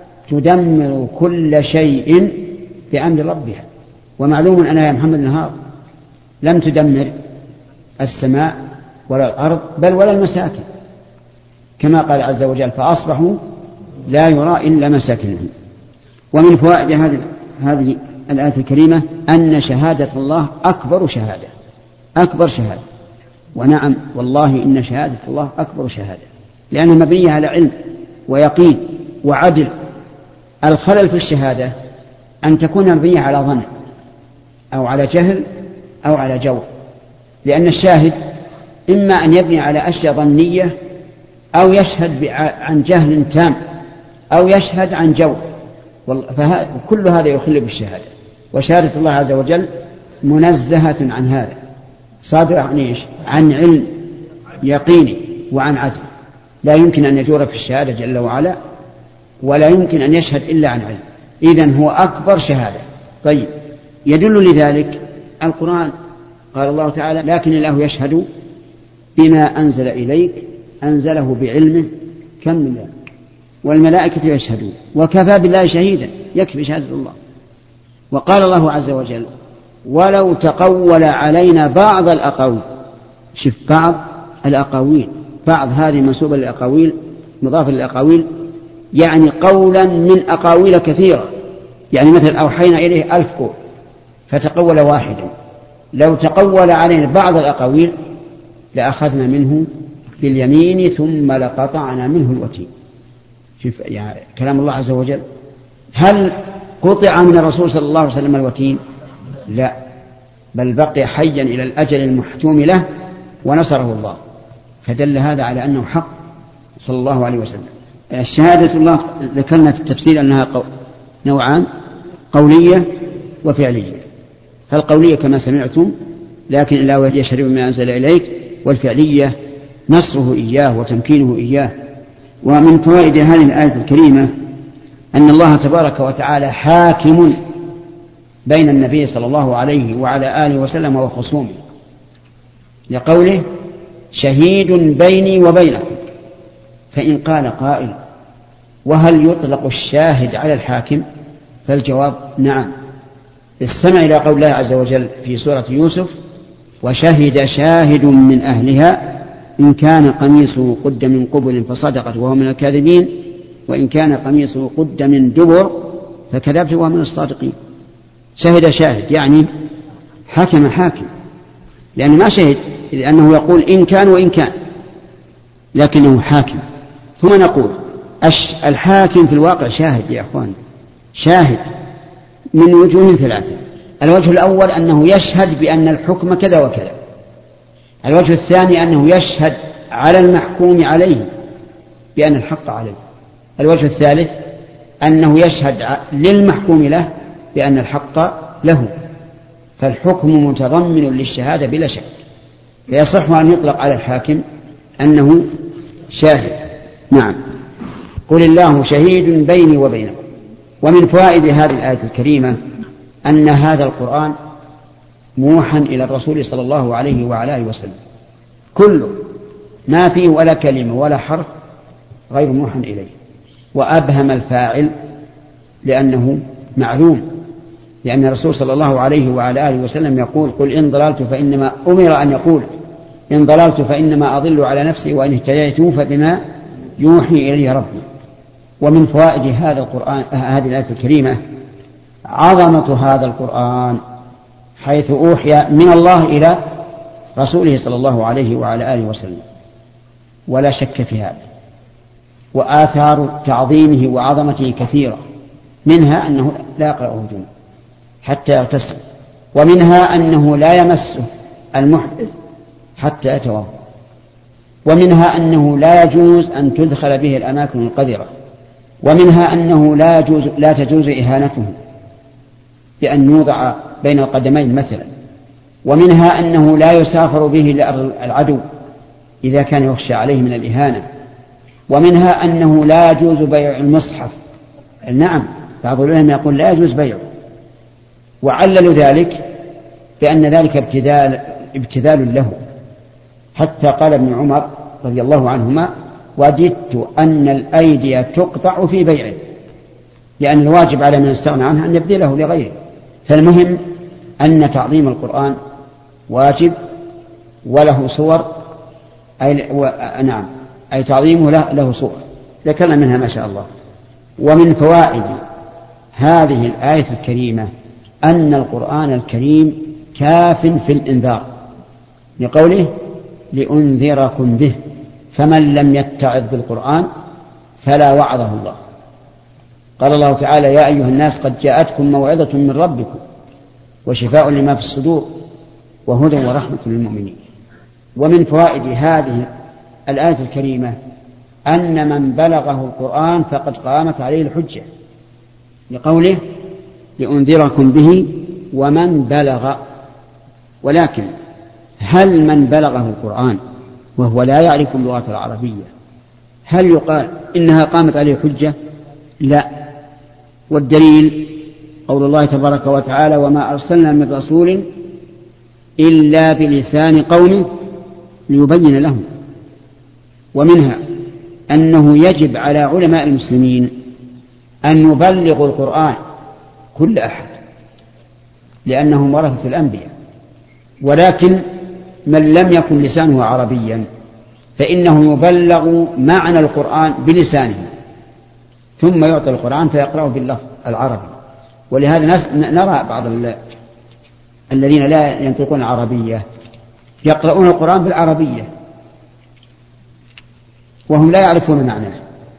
A: تدمر كل شيء بأمر ربها. ومعلوم أنها يا محمد نهار لم تدمر السماء ولا الأرض بل ولا المساكن، كما قال عز وجل فأصبحوا لا يرى إلا مساكنهم. ومن فوائد هذه الآية الكريمة أن شهادة الله أكبر شهادة، أكبر شهادة. ونعم والله إن شهادة الله أكبر شهادة، لأنها مبنية على علم ويقين وعدل. الخلل في الشهادة أن تكون مبنية على ظن أو على جهل أو على جور، لأن الشاهد إما أن يبني على أشياء ظنية أو يشهد عن جهل تام أو يشهد عن جور، كل هذا يخل بالشهادة. وشهادة الله عز وجل منزهة عن هذا، صادرة عن إيش؟ عن علم يقيني وعن عدل، لا يمكن أن يجور في الشهادة جل وعلا، ولا يمكن أن يشهد إلا عن علم. إذن هو أكبر شهادة. طيب، يدل لذلك القرآن، قال الله تعالى لكن الله يشهد بما أنزل إليك أنزله بعلمه كم من ذلك والملائكة يشهدون وكفى بالله شهيدا، يكفي شهادة الله. وقال الله عز وجل ولو تقول علينا بعض الأقاويل، شوف بعض الأقاويل، بعض هذه منسوبة للأقاويل مضافة للأقاويل، يعني قولا من أقاويل كثيرة، يعني مثل أوحينا إليه 1000 قول فتقول واحدا، لو تقول علينا بعض الأقاويل لأخذنا منه باليمين ثم لقطعنا منه الوتين. شوف يعني كلام الله عز وجل. هل قطع من الرسول صلى الله عليه وسلم الوتين؟ لا، بل بقي حيا إلى الأجل المحتوم له ونصره الله، فدل هذا على أنه حق صلى الله عليه وسلم. الشهادة الله ذكرنا في التفسير أنها نوعان، قولية وفعلية. فالقولية كما سمعتم لكن الله يشهد بما أنزل إليك، والفعلية نصره إياه وتمكينه إياه. ومن فوائد هذه الآية الكريمة أن الله تبارك وتعالى حاكم بين النبي صلى الله عليه وعلى آله وسلم وخصومه، لقوله شهيد بيني وبينكم. فإن قال قائل وهل يطلق الشاهد على الحاكم؟ فالجواب نعم. استمع إلى قول الله عز وجل في سورة يوسف وشهد شاهد من أهلها إن كان قميصه قد من قبل فصدقت وهو من الكاذبين وإن كان قميصه قد من دبر فكذبت وهو من الصادقين. شهد شاهد يعني حكم حاكم، لأنه ما شهد لأنه يقول إن كان وإن كان، لكنه حاكم. ثم نقول الحاكم في الواقع شاهد يا أخوان، شاهد من وجوه ثلاثة. الوجه الأول أنه يشهد بأن الحكم كذا وكذا. الوجه الثاني أنه يشهد على المحكوم عليه بأن الحق عليه. الوجه الثالث أنه يشهد للمحكوم له بأن الحق له. فالحكم متضمن للشهادة بلا شك، فيصح أن يطلق على الحاكم أنه شاهد. نعم. قل الله شهيد بيني وبينكم. ومن فوائد هذه الآية الكريمة أن هذا القرآن موحى إلى الرسول صلى الله عليه وعلى آله وسلم كله، ما فيه ولا كلمة ولا حرف غير موحى إليه. وأبهم الفاعل لأنه معلوم، لأن الرسول صلى الله عليه وعلى آله وسلم يقول قل إن ضللت فإنما أمر أن يقول إن ضللت فإنما أضل على نفسي وإن اهتديت فبما يوحي إلي ربي. ومن فوائد هذا القرآن هذه الآية الكريمة عظمة هذا القرآن، حيث أوحي من الله إلى رسوله صلى الله عليه وعلى آله وسلم، ولا شك في هذا. وآثار تعظيمه وعظمته كثيرة، منها أنه لا يقرأه جنب حتى يغتسل، ومنها أنه لا يمسه المحدث حتى يتوضأ، ومنها أنه لا يجوز أن تدخل به الأماكن القذرة، ومنها أنه لا تجوز إهانته بأن يوضع بين القدمين مثلا، ومنها أنه لا يسافر به لأرض العدو إذا كان يخشى عليه من الإهانة، ومنها أنه لا يجوز بيع المصحف. نعم، بعض العلماء يقول لا يجوز بيعه، وعللوا ذلك بأن ذلك ابتذال له، حتى قال ابن عمر رضي الله عنهما وددت أن الأيدي تقطع في بيعه، لأن الواجب على من استغنى عنها أن يبذله لغيره. فالمهم أن تعظيم القرآن واجب وله صور، أي تعظيمه له صور ذكرنا منها ما شاء الله. ومن فوائد هذه الآية الكريمة أن القرآن الكريم كاف في الإنذار، لقوله لأنذركم به، فمن لم يتعظ بالقرآن فلا وعظه الله. قال الله تعالى يا أيها الناس قد جاءتكم موعظة من ربكم وشفاء لما في الصدور وهدى ورحمة للمؤمنين. ومن فوائد هذه الآية الكريمة أن من بلغه القرآن فقد قامت عليه الحجة، لقوله لأنذركم به ومن بلغ. ولكن هل من بلغه القرآن وهو لا يعرف اللغة العربية هل يقال إنها قامت عليه حجة؟ لا. والدليل قول الله تبارك وتعالى وما أرسلنا من رسول إلا بلسان قومه ليبين لهم. ومنها أنه يجب على علماء المسلمين أن يبلغوا القرآن كل أحد، لأنهم ورثة الأنبياء. ولكن من لم يكن لسانه عربيا فإنه يبلغ معنى القرآن بلسانه، ثم يعطى القرآن فيقرأه باللفظ العربي. ولهذا نرى بعض الذين لا ينطقون العربية يقرؤون القرآن بالعربية وهم لا يعرفون معناه.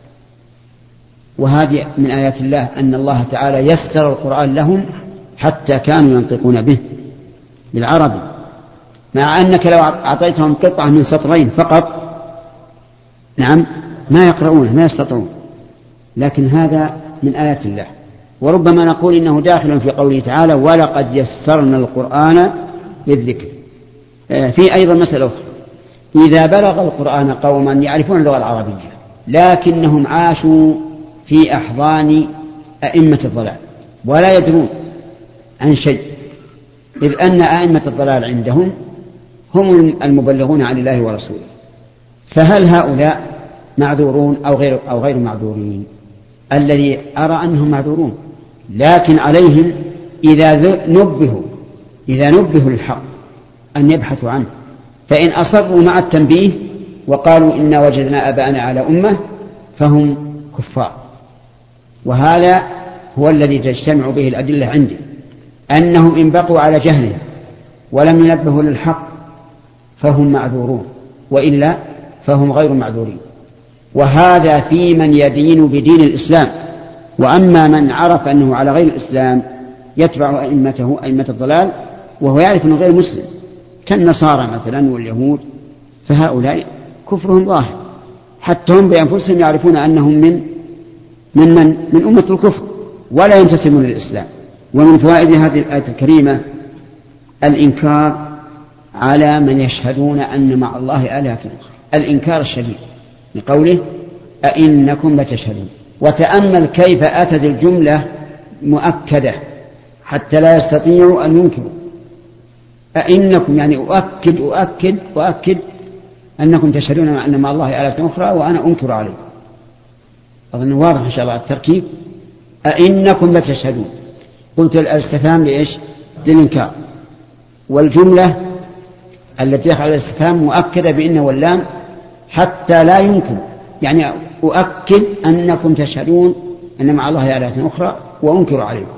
A: وهذه من آيات الله أن الله تعالى يسر القرآن لهم حتى كانوا ينطقون به بالعربي، مع أنك لو أعطيتهم قطعة من سطرين فقط نعم ما يقرؤونه ما يستطيعون. لكن هذا من آيات الله. وربما نقول إنه داخل في قوله تعالى ولقد يسرنا القرآن للذكر. في أيضا مسألة أخرى، إذا بلغ القرآن قوما يعرفون اللغة العربية لكنهم عاشوا في أحضان أئمة الضلال ولا يدرون عن شيء، إذ أن أئمة الضلال عندهم هم المبلغون عن الله ورسوله، فهل هؤلاء معذورون أو غير معذورين؟ الذي أرى أنهم معذورون، لكن عليهم إذا نبهوا للحق أن يبحثوا عنه، فإن أصروا مع التنبيه وقالوا إنا وجدنا آباءنا على أمة فهم كفار. وهذا هو الذي تجتمع به الأدلة عندي، أنهم إن بقوا على جهل ولم ينبهوا للحق فهم معذورون، وإلا فهم غير معذورين. وهذا في من يدين بدين الإسلام. وأما من عرف أنه على غير الإسلام يتبع أئمة الضلال وهو يعرف أنه غير مسلم كالنصارى مثلا واليهود، فهؤلاء كفرهم ظاهر، حتى هم بأنفسهم يعرفون أنهم من أمة الكفر ولا ينتسبون للإسلام. ومن فوائد هذه الآية الكريمة الإنكار على من يشهدون أن مع الله آلهة أخرى، الإنكار الشديد لقوله أئنكم لتشهدون. وتأمل كيف أتت الجملة مؤكدة حتى لا يستطيعوا أن ينكروا. أئنكم يعني أؤكد أنكم تشهدون أن مع الله آلهة أخرى وأنا أنكر عليكم. أظن واضح إن شاء الله التركيب. أئنكم لتشهدون، قلت الاستفهام لإيش؟ للإنكار. والجملة التي دخل الاستفهام مؤكدة بإن واللام حتى لا يمكن، يعني أؤكد أنكم تشهدون أن مع الله آلهة أخرى وأنكر عليكم.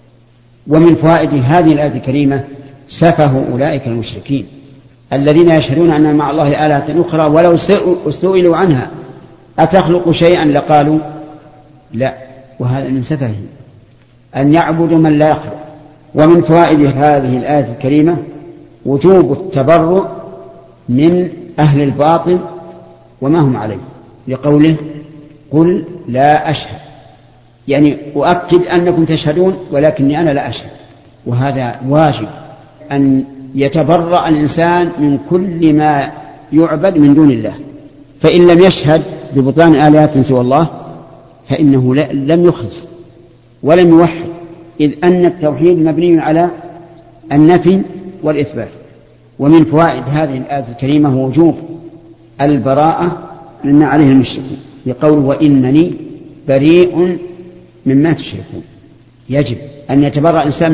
A: ومن فوائد هذه الآية الكريمة سفه أولئك المشركين الذين يشهدون أن مع الله آلهة أخرى ولو سئلوا عنها أتخلق شيئا لقالوا لا، وهذا من سفههم أن يعبدوا من لا يخلق. ومن فوائد هذه الآية الكريمة وجوب التبرؤ من أهل الباطل وما هم عليه، لقوله قل لا أشهد، يعني أؤكد أنكم تشهدون ولكني أنا لا أشهد. وهذا واجب أن يتبرأ الإنسان من كل ما يعبد من دون الله، فإن لم يشهد ببطلان آلهة سوى الله فإنه لم يخلص ولم يوحد، إذ أن التوحيد مبني على النفي والإثبات. ومن فوائد هذه الآية الكريمة وجوب البراءة مما عليه المشركون، بقوله وإنني بريء مما تشركون. يجب أن يتبرأ الإنسان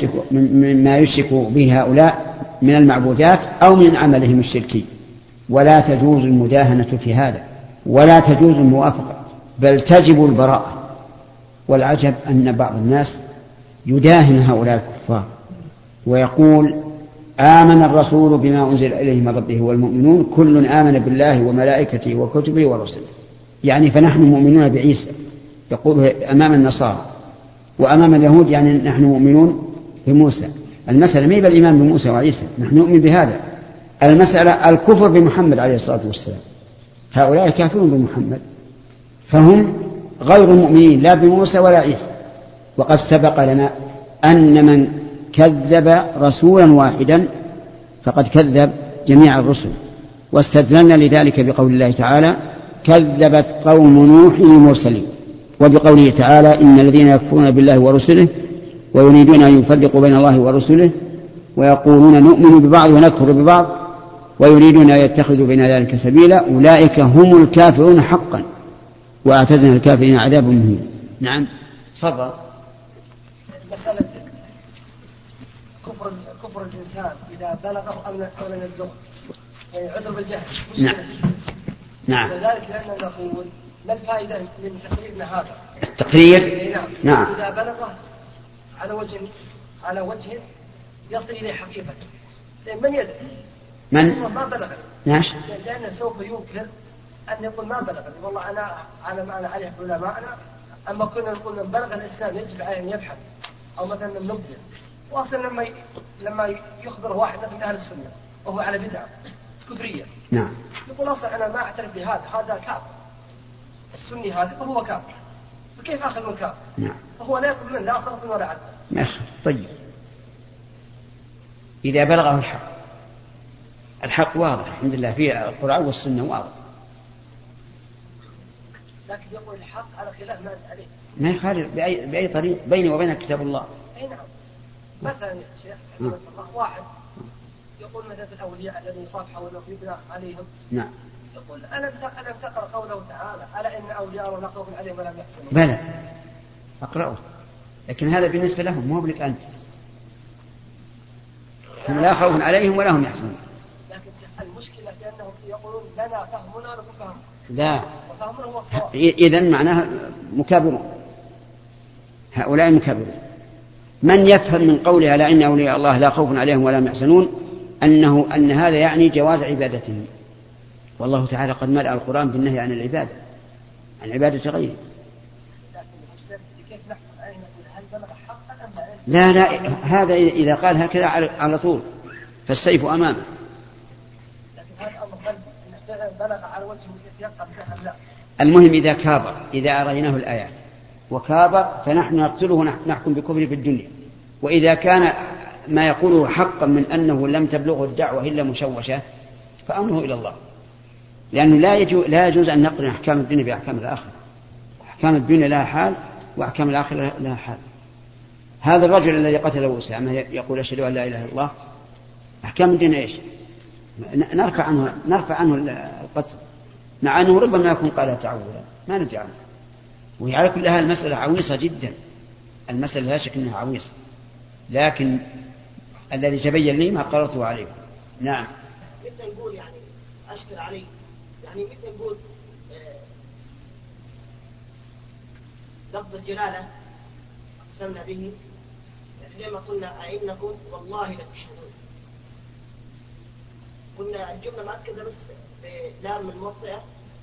A: مما يشرك به هؤلاء من المعبودات أو من عملهم الشركي، ولا تجوز المداهنة في هذا ولا تجوز الموافقة، بل تجب البراءة. والعجب أن بعض الناس يداهن هؤلاء الكفار ويقول آمن الرسول بما أنزل إليه من ربه والمؤمنون كل آمن بالله وملائكته وكتبه ورسله، يعني فنحن مؤمنون بعيسى، يقول أمام النصارى، وأمام اليهود يعني نحن مؤمنون بموسى. المسألة ما يبقى الإيمان بموسى وعيسى، نحن نؤمن بهذا. المسألة الكفر بمحمد عليه الصلاة والسلام، هؤلاء كافرون بمحمد فهم غير مؤمنين لا بموسى ولا عيسى. وقد سبق لنا أن من كذب رسولا واحدا فقد كذب جميع الرسل، واستدللنا لذلك بقول الله تعالى كذبت قوم نوح المرسلين، وبقوله تعالى إن الذين يكفرون بالله ورسله ويريدون أن يفرقوا بين الله ورسله ويقولون نؤمن ببعض ونكفر ببعض ويريدون أن يتخذوا بين ذلك سبيلا أولئك هم الكافرون حقا وأعتدنا الكافرين عذاب مهين. نعم تفضل.
E: مسألة كفر الإنسان إذا بلغه أو لم يبلغه، يعني عذر بالجهل.
A: نعم.
E: وذلك لأننا نقول ما الفائدة من تقريرنا هذا؟
A: التقرير نعم.
E: إذا بلغه على وجه يصل إليه حقيقة، لأن من يدري؟ من ما بلغ.
A: نعم.
E: لأنه سوف ينكر أن يقول ما بلغ، والله أنا على ما أنا عليه علماءنا، أما كنا نقول من بلغ الإسلام يجب عليه أن يبحث أو مثلا من نبذ. وأصلا لما يخبر واحد من أهل السنة وهو على بدعة كفرية،
A: نعم،
E: يقول أصلا أنا ما أعترف بهذا، هذا كافر السني هذا وهو كافر، فكيف أخذ من كافر؟
A: نعم.
E: وهو لا يقول من لا صرف ولا عدل.
A: ماشي طيب. إذا بلغه الحق واضح الحمد لله في القرآن والسنة واضح،
E: لكن يقول الحق على خلاف ما عليه،
A: ما يخالف بأي طريق بيني وبين كتاب الله.
E: أي نعم. مثلا شيخ الله واحد يقول مثلا في الأولياء الذين يصافحوا ويبنى عليهم،
A: نعم،
E: يقول ألم تقرأ قوله تعالى ألا إن أولياء لا خوف عليهم ولا هم يحزنون؟
A: بلى أقرأه، لكن هذا بالنسبة لهم مو بلك أنت، هم لا خوف عليهم ولا هم يحزنون.
E: لكن المشكلة في أنهم يقولون لنا فهمنا ولكم فهم.
A: لا،
E: وفهمنا هو الصواب.
A: إذن معناها مكابرون، هؤلاء مكابرون. من يفهم من قوله على إن أولياء الله لا خوف عليهم ولا هم يحزنون أن هذا يعني جواز عبادته، والله تعالى قد ملأ القرآن بالنهي عن العبادة، عن عبادة غيره. لا هذا إذا قال هكذا على طول فالسيف أمامه. المهم إذا كابر، إذا أريناه الآيات وكابر فنحن نقتله، نحكم بكفره في الدنيا. وإذا كان ما يقوله حقا من أنه لم تبلغه الدعوة إلا مشوشة فأمره إلى الله، لأنه لا يجوز أن نقرن أحكام الدنيا بأحكام الآخرة. أحكام الدنيا لها حال وأحكام الآخرة لها حال. هذا الرجل الذي قتله أسامة يقول أشهد أن لا إله إلا الله، أحكام الدنيا إيش؟ نرفع عنه القتل، مع أنه ربما يكون قال تعولا، ما ندري عنه. وهي على كل هذه المسألة عويصة جدا، المسألة لا شك أنها عويصة، لكن الذي تبين لي ما قررته عليه. نعم.
H: مثل نقول يعني أشكر عليه، يعني مثل نقول لفظ الجلالة أقسمنا به، يعني لما قلنا أئنكم والله لتشهدون، قلنا الجملة مؤكدة بس بلام الموطئة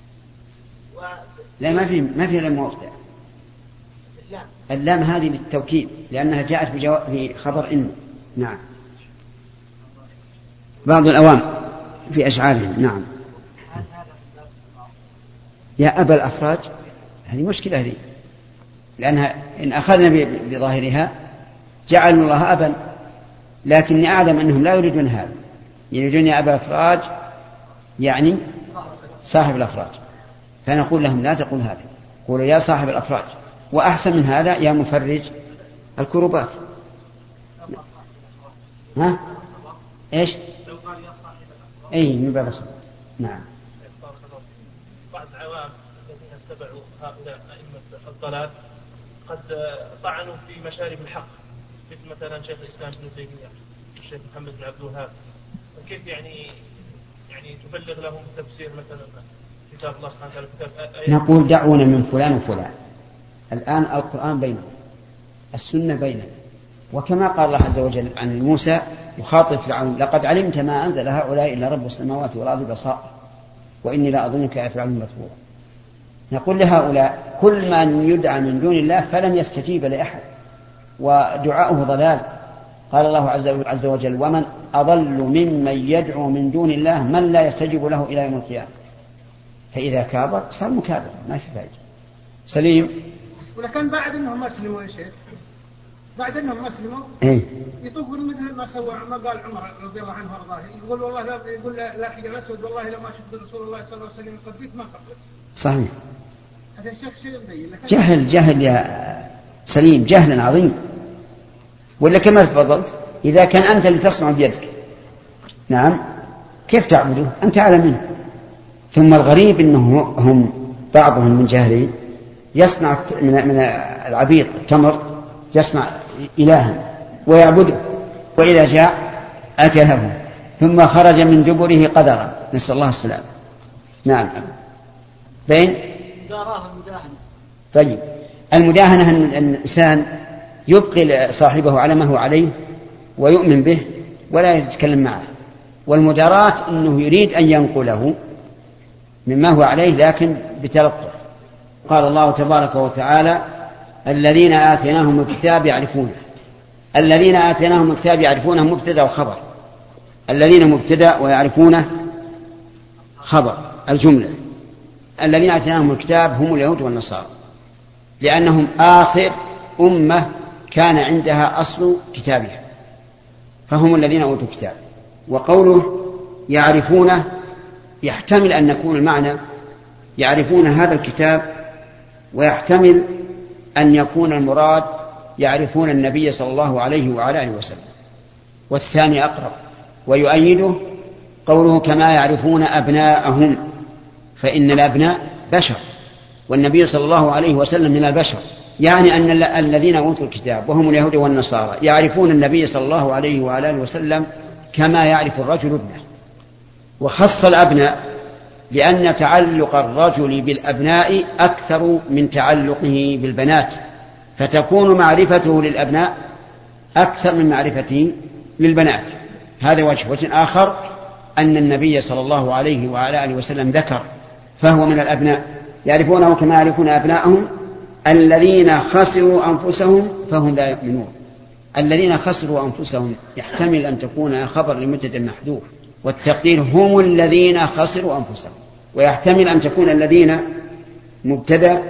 A: لا ما في لام موطئة. اللام هذه للتوكيد لأنها جاءت في خبر إن. نعم. بعض الأوام في أشعارهم. نعم. يا أبا الأفراج، هذه مشكلة هذه، لأنها إن أخذنا بظاهرها جعلوا الله أبا، لكني أعلم أنهم لا يريدون هذا، يريدون يا أبا الأفراج يعني صاحب الأفراج، فنقول لهم لا تقول هذا، قولوا يا صاحب الأفراج. وأحسن من هذا يا مفرج الكروبات. ها؟ إيش؟
B: لو قال يا صاحب الأفراج.
A: أي من باب الصلاة. نعم.
B: بعض العوام الذين اتبعوا هؤلاء أئمة الضلال قد طعنوا في مشارب الحق، مثل مثلا شيخ الإسلام ابن تيمية والشيخ محمد بن عبد الوهاب. فكيف يعني تبلغ لهم تفسير مثلا كتاب الله سبحانه وتعالى، كتاب
A: نقول دعونا من فلان وفلان، الآن القرآن بيننا، السنة بيننا، وكما قال الله عز وجل عن موسى يخاطب فرعون لقد علمت ما أنزل هؤلاء إلا رب السماوات والأرض بصائر وإني لا أظنك يا فرعون مثبورا. نقول لهؤلاء كل من يدعى من دون الله فلن يستجيب لأحد، ودعاؤه ضلال. قال الله عز وجل ومن أضل ممن يدعو من دون الله من لا يستجيب له إلى يوم القيامة. فإذا كابر صار مكابر، ما في فائدة. سليم.
F: ولكن بعد أنهم أسلموا يا شيخ، بعد أنهم أسلموا يطوفون مثل ما سوى ما قال عمر رضي الله عنه وارضاه، يقول والله يقول لا حجر الأسود والله لما شفت رسول الله صلى الله عليه وسلم قبلت ما قبلت.
A: صحيح.
F: هذا الشيخ شيء مبين.
A: جهل يا سليم، جهل عظيم. ولا كما تفضلت إذا كان أنت اللي تصنع بيدك، نعم، كيف تعبده؟ أنت أعلم منه. ثم الغريب أنهم بعضهم من جهله يصنع من العبيط التمر، يصنع إلها ويعبده، وإذا جاء أكله ثم خرج من دبره قدرا، نسأل الله السلام. نعم. بين طيب المداهنة أن الإنسان يبقي صاحبه على ما هو عليه ويؤمن به ولا يتكلم معه، والمداراة أنه يريد أن ينقله مما هو عليه لكن بتلطف. قال الله تبارك وتعالى الذين آتيناهم الكتاب يعرفونه. الذين آتيناهم الكتاب يعرفونه مبتدأ وخبر، الذين مبتدأ ويعرفونه خبر الجملة. الذين آتيناهم الكتاب هم اليهود والنصارى، لأنهم آخر أمة كان عندها أصل كتابها، فهم الذين أوتوا الكتاب. وقوله يعرفونه يحتمل أن يكون المعنى يعرفون هذا الكتاب، ويحتمل أن يكون المراد يعرفون النبي صلى الله عليه وعلى آله وسلم، والثاني أقرب. ويؤيده قوله كما يعرفون أبناءهم، فإن الأبناء بشر والنبي صلى الله عليه وسلم من البشر، يعني أن الذين أوتوا الكتاب وهم اليهود والنصارى يعرفون النبي صلى الله عليه وعلى آله وسلم كما يعرف الرجل ابنه. وخص الأبناء لأن تعلق الرجل بالأبناء أكثر من تعلقه بالبنات، فتكون معرفته للأبناء أكثر من معرفته للبنات. هذا وجه آخر أن النبي صلى الله عليه وعلى آله وسلم ذكر فهو من الأبناء يعرفونه كما يعرفون أبناءهم الذين خسروا أنفسهم فهم لا يؤمنون. الذين خسروا أنفسهم يحتمل أن تكون خبر لمبتدأ محذوف، والتقدير هم الذين خسروا أنفسهم، ويحتمل أن تكون الذين مبتدأ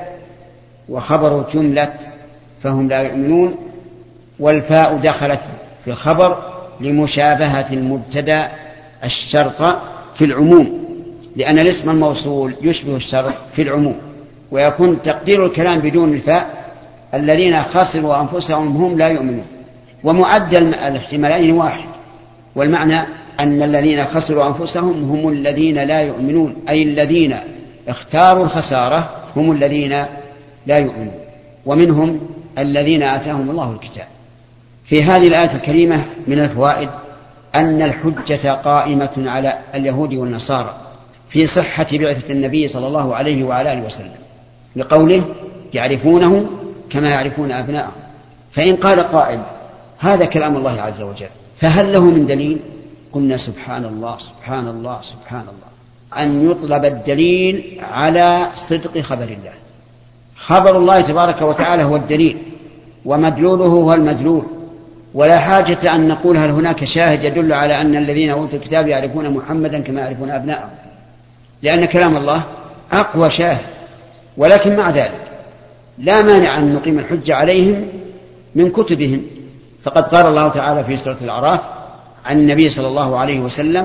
A: وخبر جملة فهم لا يؤمنون، والفاء دخلت في الخبر لمشابهة المبتدأ الشرط في العموم، لأن الاسم الموصول يشبه الشرط في العموم، ويكون تقدير الكلام بدون الفاء الذين خسروا أنفسهم هم لا يؤمنون. ومعدل الاحتمالين واحد، والمعنى أن الذين خسروا أنفسهم هم الذين لا يؤمنون، أي الذين اختاروا الخسارة هم الذين لا يؤمنون، ومنهم الذين آتاهم الله الكتاب. في هذه الآية الكريمة من الفوائد أن الحجة قائمة على اليهود والنصارى في صحة بعثة النبي صلى الله عليه وعلى آله وسلم، لقوله يعرفونه كما يعرفون أبناءهم. فإن قال قائل هذا كلام الله عز وجل فهل له من دليل؟ قلنا سبحان الله سبحان الله سبحان الله، أن يطلب الدليل على صدق خبر الله. خبر الله تبارك وتعالى هو الدليل، ومدلوله هو المدلول، ولا حاجة أن نقول هل هناك شاهد يدل على أن الذين أوتوا الكتاب يعرفون محمدا كما يعرفون أبناءهم، لأن كلام الله أقوى شاهد. ولكن مع ذلك لا مانع أن نقيم الحجة عليهم من كتبهم، فقد قال الله تعالى في سورة الأعراف عن النبي صلى الله عليه وسلم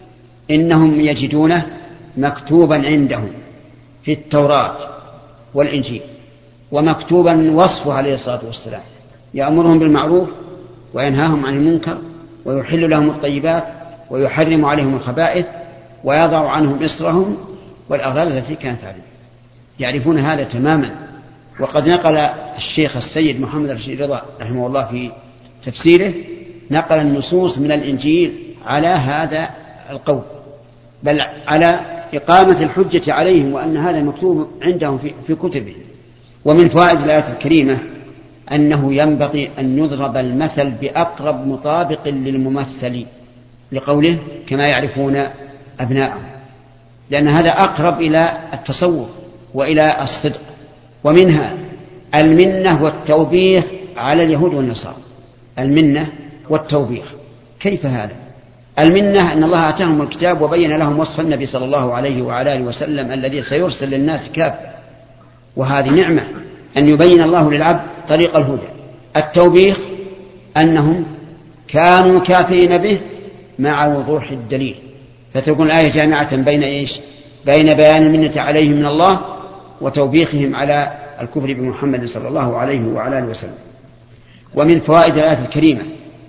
A: إنهم يجدونه مكتوبا عندهم في التوراة والإنجيل، ومكتوبا وصفه عليه الصلاة والسلام يأمرهم بالمعروف وينهاهم عن المنكر ويحل لهم الطيبات ويحرم عليهم الخبائث ويضع عنهم إصرهم والأغلال التي كانت عليهم. يعرفون هذا تماما. وقد نقل الشيخ السيد محمد رشيد رضا رحمه الله في تفسيره نقل النصوص من الإنجيل على هذا القول، بل على إقامة الحجة عليهم وأن هذا مكتوب عندهم في كتبهم. ومن فوائد الآية الكريمة أنه ينبغي أن يضرب المثل بأقرب مطابق للممثل، لقوله كما يعرفون أبناءهم، لأن هذا أقرب إلى التصور وإلى الصدق. ومنها المنة والتوبيخ على اليهود والنصارى. المنة والتوبيخ كيف هذا؟ المنة أن الله آتاهم الكتاب وبين لهم وصف النبي صلى الله عليه وعلى آله وسلم الذي سيرسل للناس كافة، وهذه نعمة أن يبين الله للعبد طريق الهدى. التوبيخ أنهم كانوا كافرين به مع وضوح الدليل، فتكون الآية جامعة بين إيش؟ بين بيان المنة عليهم من الله وتوبيخهم على الكفر بمحمد صلى الله عليه وعلى آله وسلم. ومن فوائد الآية الكريمة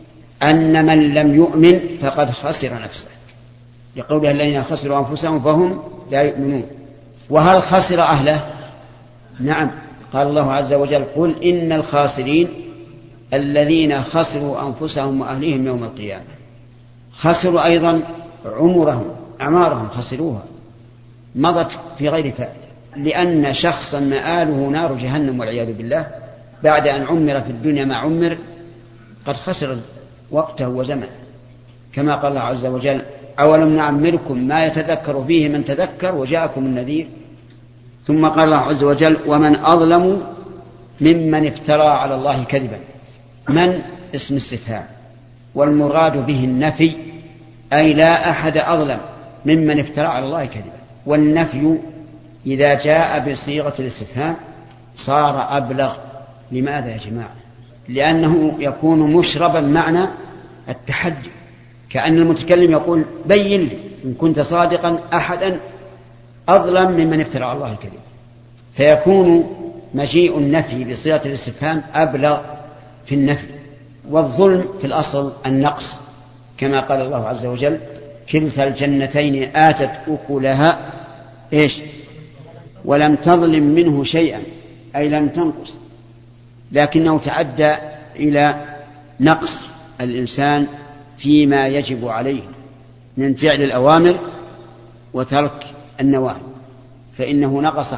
A: أن من لم يؤمن فقد خسر نفسه، لقولها الذين خسروا أنفسهم فهم لا يؤمنون. وهل خسر أهله؟ نعم، قال الله عز وجل قل إن الخاسرين الذين خسروا أنفسهم وأهليهم يوم القيامة. خسروا أيضا أعمارهم خسروها، مضت في غير فائدة، لأن شخصا مآله نار جهنم والعياذ بالله بعد أن عمر في الدنيا ما عمر قد خسر وقته وزمنه، كما قال الله عز وجل أولم نعمركم ما يتذكر فيه من تذكر وجاءكم النذير. ثم قال الله عز وجل ومن أظلم ممن افترى على الله كذبا. من اسم استفهام، والمراد به النفي، أي لا أحد أظلم ممن افترى على الله كذبا. والنفي إذا جاء بصيغة الاستفهام صار أبلغ. لماذا يا جماعة؟ لأنه يكون مشربا معنى التحدي، كأن المتكلم يقول بين لي إن كنت صادقا أحدا أظلم ممن افترى على الله كذبا، فيكون مجيء النفي بصيغة الاستفهام أبلغ في النفي. والظلم في الأصل النقص، كما قال الله عز وجل كلتا الجنتين آتت أكلها إيش ولم تظلم منه شيئا، أي لم تنقص، لكنه تعدى إلى نقص الإنسان فيما يجب عليه من فعل الأوامر وترك النواهي، فإنه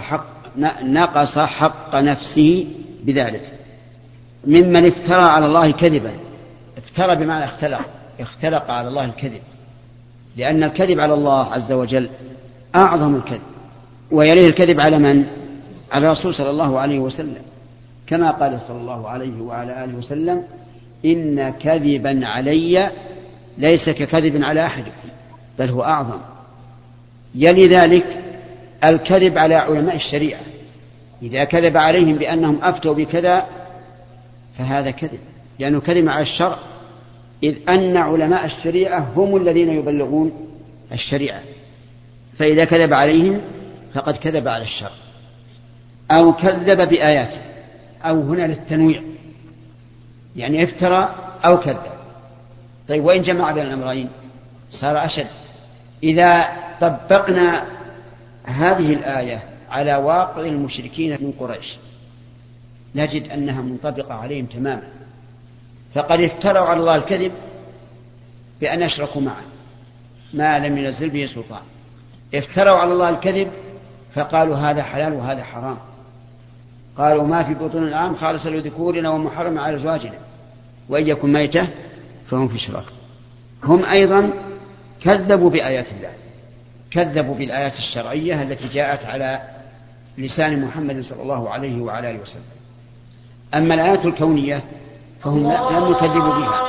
A: نقص حق نفسه بذلك. ممن افترى على الله كذبا، افترى بمعنى اختلق، اختلق على الله الكذب، لأن الكذب على الله عز وجل أعظم الكذب، ويليه الكذب على من؟ على الرسول صلى الله عليه وسلم، كما قال صلى الله عليه وعلى آله وسلم: إن كذبا علي ليس ككذب على أحد، بل هو أعظم. يلي ذلك الكذب على علماء الشريعة، إذا كذب عليهم بأنهم أفتوا بكذا فهذا كذب، لأنه كذب على الشرع، إذ أن علماء الشريعة هم الذين يبلغون الشريعة، فإذا كذب عليهم فقد كذب على الشرع. أو كذب بآياته، أو هنا للتنويع، يعني افترى أو كذب. طيب وإن جمع بين الأمرين صار أشد. إذا طبقنا هذه الآية على واقع المشركين من قريش نجد أنها منطبقة عليهم تماما، فقد افتروا على الله الكذب بأن يشركوا معه ما لم ينزل به سلطان، افتروا على الله الكذب فقالوا هذا حلال وهذا حرام، قالوا ما في بطون الأنعام خالص لذكورنا ومحرم على أزواجنا وإن يكن ميتة فهم في شراك. هم أيضا كذبوا بآيات الله، كذبوا بالآيات الشرعية التي جاءت على لسان محمد صلى الله عليه وعلى آله وسلم. أما الآيات الكونية فهم لم يكذبوا بها.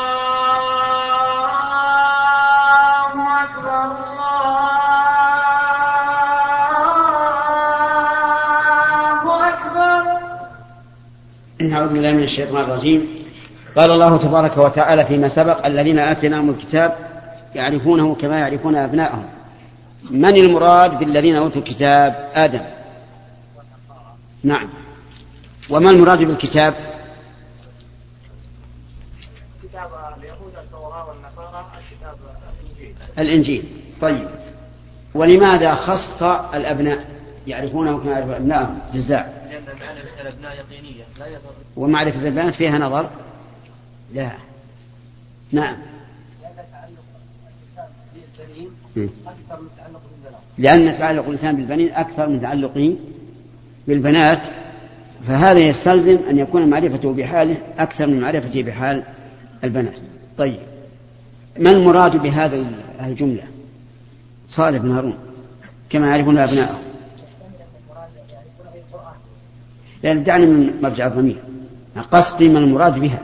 A: أعوذ بالله من الشيطان الرجيم. قال الله تبارك وتعالى فيما سبق: الذين آتيناهم الكتاب يعرفونه كما يعرفون أبناءهم. من المراد بالذين أوتوا الكتاب؟ آدم. نعم. وما المراد بالكتاب؟
H: كتاب اليهود التوراة والنصارى، الكتاب
A: الإنجيل. طيب، ولماذا خص الأبناء يعرفونه كما يعرفون أبناءهم؟ جزاء.
C: لأن معرفة الأبناء يقينية لا يضر.
A: ومعرفة البنات فيها نظر؟ لا. نعم. لأن تعلق الإنسان بالبنين أكثر من تعلقه بالبنات، فهذا يستلزم أن يكون معرفته بحاله أكثر من معرفته بحال البنات. طيب، ما المراد بهذا الجملة؟ صالح بن هارون: كما يعرفون أبناءهم. لأن دعني من مرجع الضمير، قصدي ما المراد بها.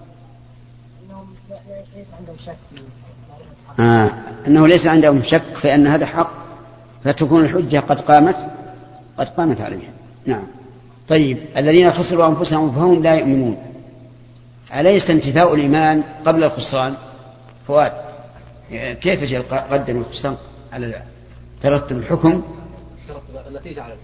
A: أنه ليس عندهم شك فإن هذا حق، فتكون الحجة قد قامت عليها. نعم. طيب، الذين خسروا أنفسهم فهم لا يؤمنون، أليس انتفاء الإيمان قبل الخسران؟ فؤاد، كيف قدم الخسران على ترتب الحكم؟
E: النتيجة على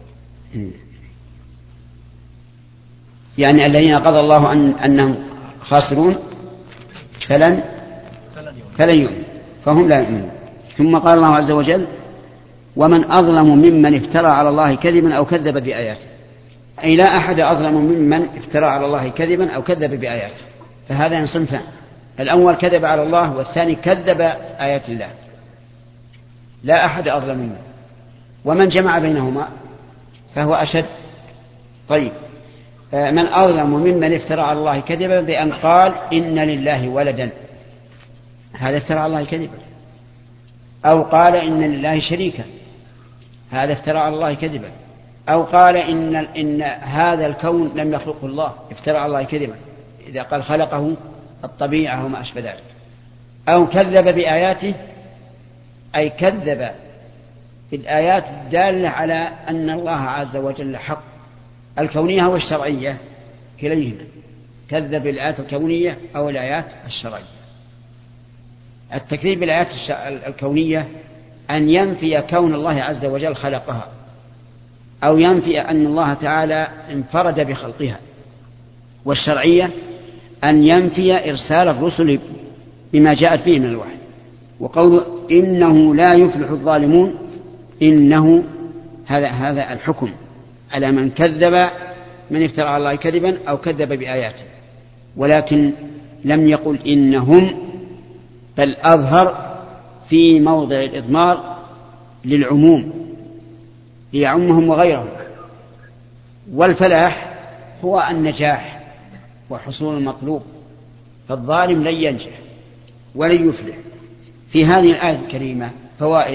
A: يعني الذين قضى الله أنهم خاسرون فلن يؤمن، فهم لا يؤمنون. ثم قال الله عز وجل: ومن أظلم ممن افترى على الله كذبا أو كذب بآياته. أي لا أحد أظلم ممن افترى على الله كذبا أو كذب بآياته، فهذا صنفان: الأول كذب على الله، والثاني كذب آيات الله، لا أحد أظلم منه. ومن جمع بينهما فهو أشد. طيب، من أظلم ممن افترى على الله كذبا بأن قال إن لله ولدا، هذا افترى على الله كذبا. أو قال إن لله شريكا، هذا افترى على الله كذبا. أو قال إن هذا الكون لم يخلقه الله، افترى على الله كذبا إذا قال خلقه الطبيعة وما أشبه ذلك. أو كذب بآياته، أي كذب بالآيات الدالة على أن الله عز وجل حق، الكونية والشرعية كليهما، كذب الآيات الكونية أو الآيات الشرعية. التكذيب بالآيات الكونية أن ينفي كون الله عز وجل خلقها، أو ينفي أن الله تعالى انفرد بخلقها. والشرعية أن ينفي إرسال الرسل بما جاءت به من الوحي. وقول إنه لا يفلح الظالمون، إنه هذا الحكم على من كذب، من افترى على الله كذبا أو كذب بآياته، ولكن لم يقل إنهم، بل أظهر في موضع الإضمار للعموم ليعمهم وغيرهم. والفلاح هو النجاح وحصول المطلوب، فالظالم لن ينجح ولن يفلح. في هذه الآية الكريمة فوائد،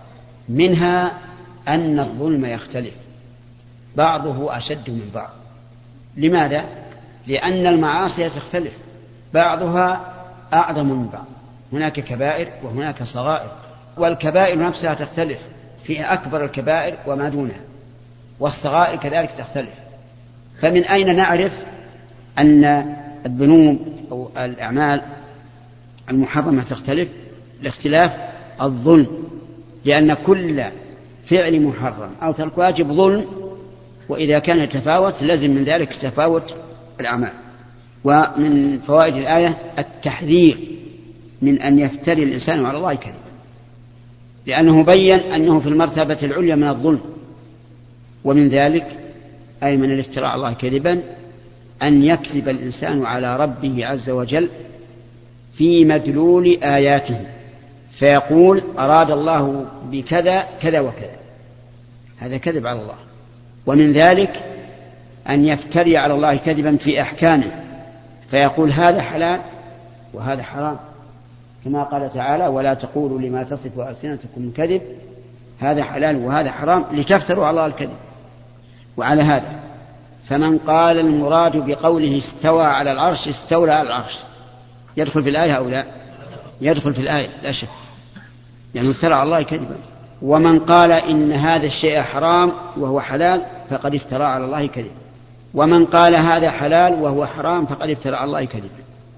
A: منها أن الظلم يختلف، بعضه أشد من بعض. لماذا؟ لأن المعاصي تختلف، بعضها أعظم من بعض، هناك كبائر وهناك صغائر، والكبائر نفسها تختلف، في أكبر الكبائر وما دونها، والصغائر كذلك تختلف. فمن أين نعرف أن الذنوب أو الأعمال المحرمة تختلف؟ لاختلاف الظلم، لأن كل فعل محرم أو ترك واجب ظلم، وإذا كان يتفاوت لازم من ذلك تفاوت الأعمال. ومن فوائد الآية التحذير من أن يفتري الإنسان على الله كذبا، لأنه بين أنه في المرتبة العليا من الظلم. ومن ذلك أي من الافتراء على الله كذبا أن يكذب الإنسان على ربه عز وجل في مدلول آياته، فيقول أراد الله بكذا كذا وكذا، هذا كذب على الله. ومن ذلك أن يفتري على الله كذبا في أحكامه، فيقول هذا حلال وهذا حرام، كما قال تعالى ولا تقولوا لما تصف ألسنتكم الكذب هذا حلال وهذا حرام لتفتروا على الله الكذب. وعلى هذا فمن قال المراد بقوله استوى على العرش استولى على العرش، يدخل في الآية أو لا؟ يدخل في الآية لا شك، يعني افترى على الله كذبا. ومن قال إن هذا الشيء حرام وهو حلال فقد افترى على الله كذبا، ومن قال هذا حلال وهو حرام فقد افترى على الله كذبا.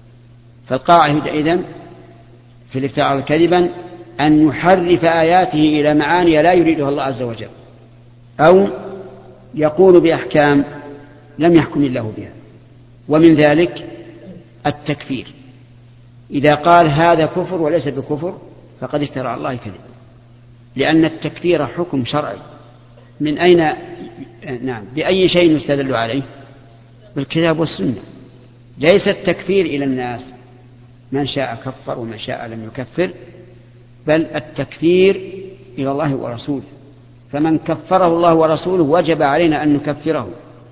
A: فالقاعدة إذن في الافتراء على كذبا أن يحرف آياته إلى معاني لا يريدها الله عز وجل، أو يقول بأحكام لم يحكم الله بها. ومن ذلك التكفير، إذا قال هذا كفر وليس بكفر فقد افترى على الله كذبا، لأن التكفير حكم شرعي. من أين بأي شيء يستدل عليه؟ بالكتاب والسنة. ليس التكفير إلى الناس من شاء كفر ومن شاء لم يكفر، بل التكفير إلى الله ورسوله، فمن كفره الله ورسوله وجب علينا أن نكفره،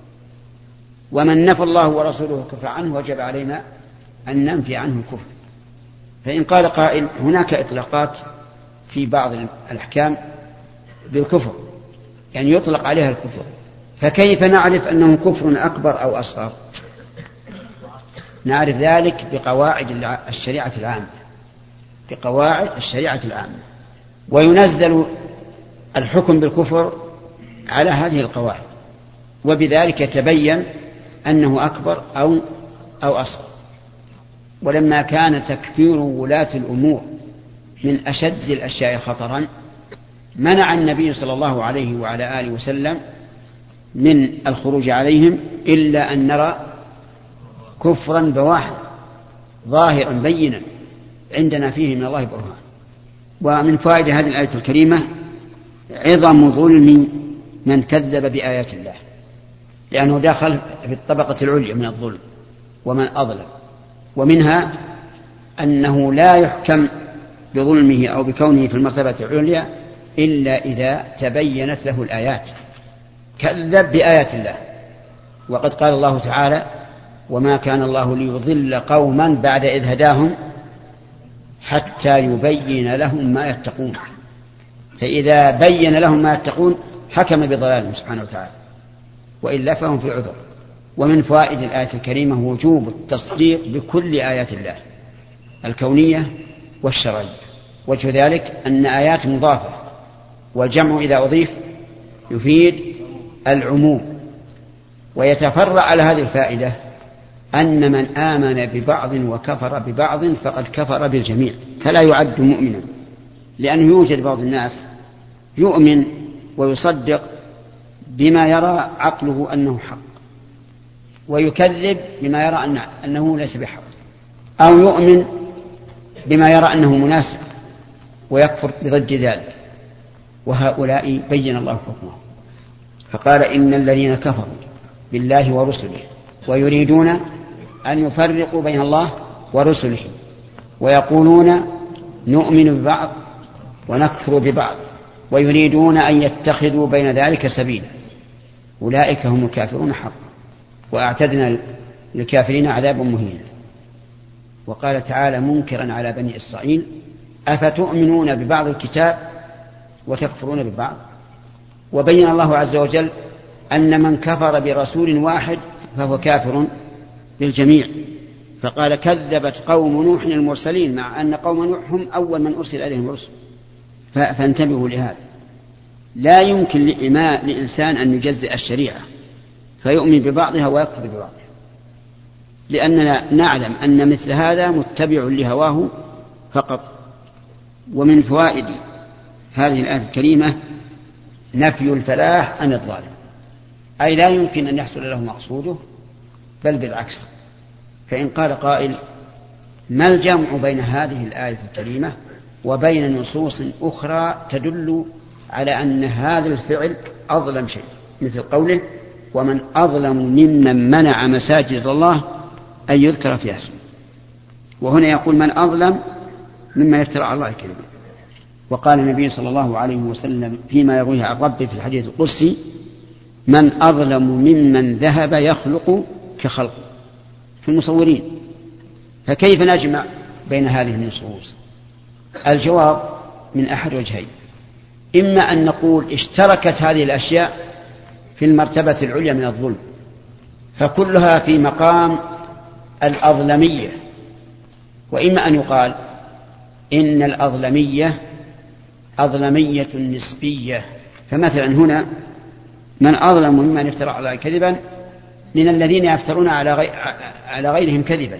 A: ومن نفى الله ورسوله كفر عنه وجب علينا أن ننفي عنه الكفر. فإن قال قائل هناك إطلاقات في بعض الأحكام بالكفر، يعني يطلق عليها الكفر، فكيف نعرف أنه كفر أكبر أو أصغر؟ نعرف ذلك بقواعد الشريعة العامة، بقواعد الشريعة العامة، وينزل الحكم بالكفر على هذه القواعد، وبذلك يتبين أنه أكبر أو أصغر. ولما كان تكفير ولاة الأمور من أشد الأشياء خطرا منع النبي صلى الله عليه وعلى آله وسلم من الخروج عليهم إلا أن نرى كفرا بواحا ظاهرا بينا عندنا فيه من الله برهان. ومن فائدة هذه الآية الكريمة عظم ظلم من كذب بآيات الله، لأنه داخل في الطبقة العليا من الظلم ومن أظلم. ومنها أنه لا يحكم بظلمه أو بكونه في المرتبة العليا إلا إذا تبينت له الآيات، كذب بآيات الله. وقد قال الله تعالى وما كان الله ليضل قوما بعد إذ هداهم حتى يبين لهم ما يتقون، فإذا بين لهم ما يتقون حكم بضلالهم سبحانه وتعالى، وإلا فهم في عذر. ومن فوائد الآية الكريمة وجوب التصديق بكل آيات الله الكونية والشرعية. وجه ذلك أن آيات مضافة، والجمع إذا أضيف يفيد العموم. ويتفرع على هذه الفائدة أن من آمن ببعض وكفر ببعض فقد كفر بالجميع، فلا يعد مؤمنا، لأنه يوجد بعض الناس يؤمن ويصدق بما يرى عقله أنه حق، ويكذب بما يرى أنه ليس بحق، أو يؤمن بما يرى أنه مناسب ويكفر بضد ذلك. وهؤلاء بين الله حكمه، فقال إن الذين كفروا بالله ورسله ويريدون أن يفرقوا بين الله ورسله ويقولون نؤمن ببعض ونكفر ببعض ويريدون أن يتخذوا بين ذلك سبيلا أولئك هم الكافرون حقا وأعتدنا للكافرين عذابا مهينا. وقال تعالى منكرا على بني إسرائيل أفتؤمنون ببعض الكتاب وتكفرون ببعض. وبين الله عز وجل أن من كفر برسول واحد فهو كافر بالجميع، فقال كذبت قوم نوح المرسلين، مع أن قوم نوح هم أول من أرسل إليهم الرسل. فانتبهوا لهذا، لا يمكن لإنسان أن يجزئ الشريعة فيؤمن ببعضها ويكفر ببعضها، لأننا نعلم أن مثل هذا متبع لهواه فقط. ومن فوائد هذه الآية الكريمة نفي الفلاح عن الظالم، أي لا يمكن أن يحصل له مقصوده، بل بالعكس. فإن قال قائل ما الجمع بين هذه الآية الكريمة وبين نصوص أخرى تدل على أن هذا الفعل أظلم شيء، مثل قوله ومن أظلم ممن منع مساجد الله أن يذكر فيها اسمه. وهنا يقول من أظلم مما يفترى على الله كذبا. وقال النبي صلى الله عليه وسلم فيما يرويه عن ربه في الحديث القدسي من أظلم ممن ذهب يخلق كخلقه في المصورين. فكيف نجمع بين هذه النصوص؟ الجواب من أحد وجهين، إما أن نقول اشتركت هذه الأشياء في المرتبة العليا من الظلم فكلها في مقام الأظلمية، وإما أن يقال إن الأظلمية أظلمية نسبية. فمثلا هنا من أظلم ممن افترى على الله كذبا من الذين يفترون على غيرهم كذبا.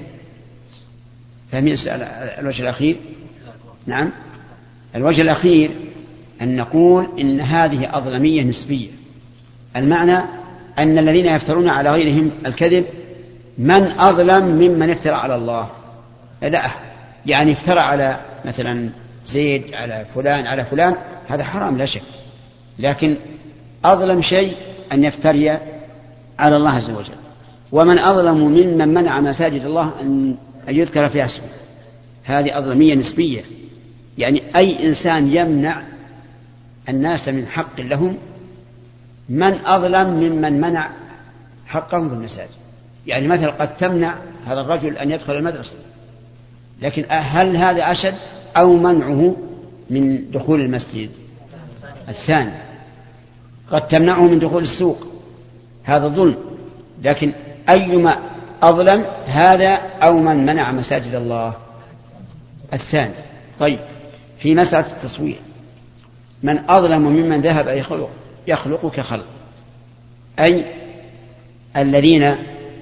A: فمن الوجه الأخير؟ نعم، الوجه الأخير أن نقول إن هذه أظلمية نسبية، المعنى أن الذين يفترون على غيرهم الكذب من أظلم ممن افترى على الله. لا، يعني افترى على مثلا زيد على فلان هذا حرام لا شك، لكن أظلم شيء أن يفتري على الله عز وجل. ومن أظلم ممن منع مساجد الله أن يذكر فيها اسمه، هذه أظلمية نسبية، يعني أي إنسان يمنع الناس من حق لهم من أظلم ممن منع حقهم بالمساجد. يعني مثلا قد تمنع هذا الرجل أن يدخل المدرسة، لكن هل هذا أشد أو منعه من دخول المسجد؟ الثاني. قد تمنعه من دخول السوق، هذا ظلم، لكن أيما أظلم هذا أو من منع مساجد الله؟ الثاني. طيب، في مسألة التصوير من أظلم ممن ذهب يخلق كخلق، أي الذين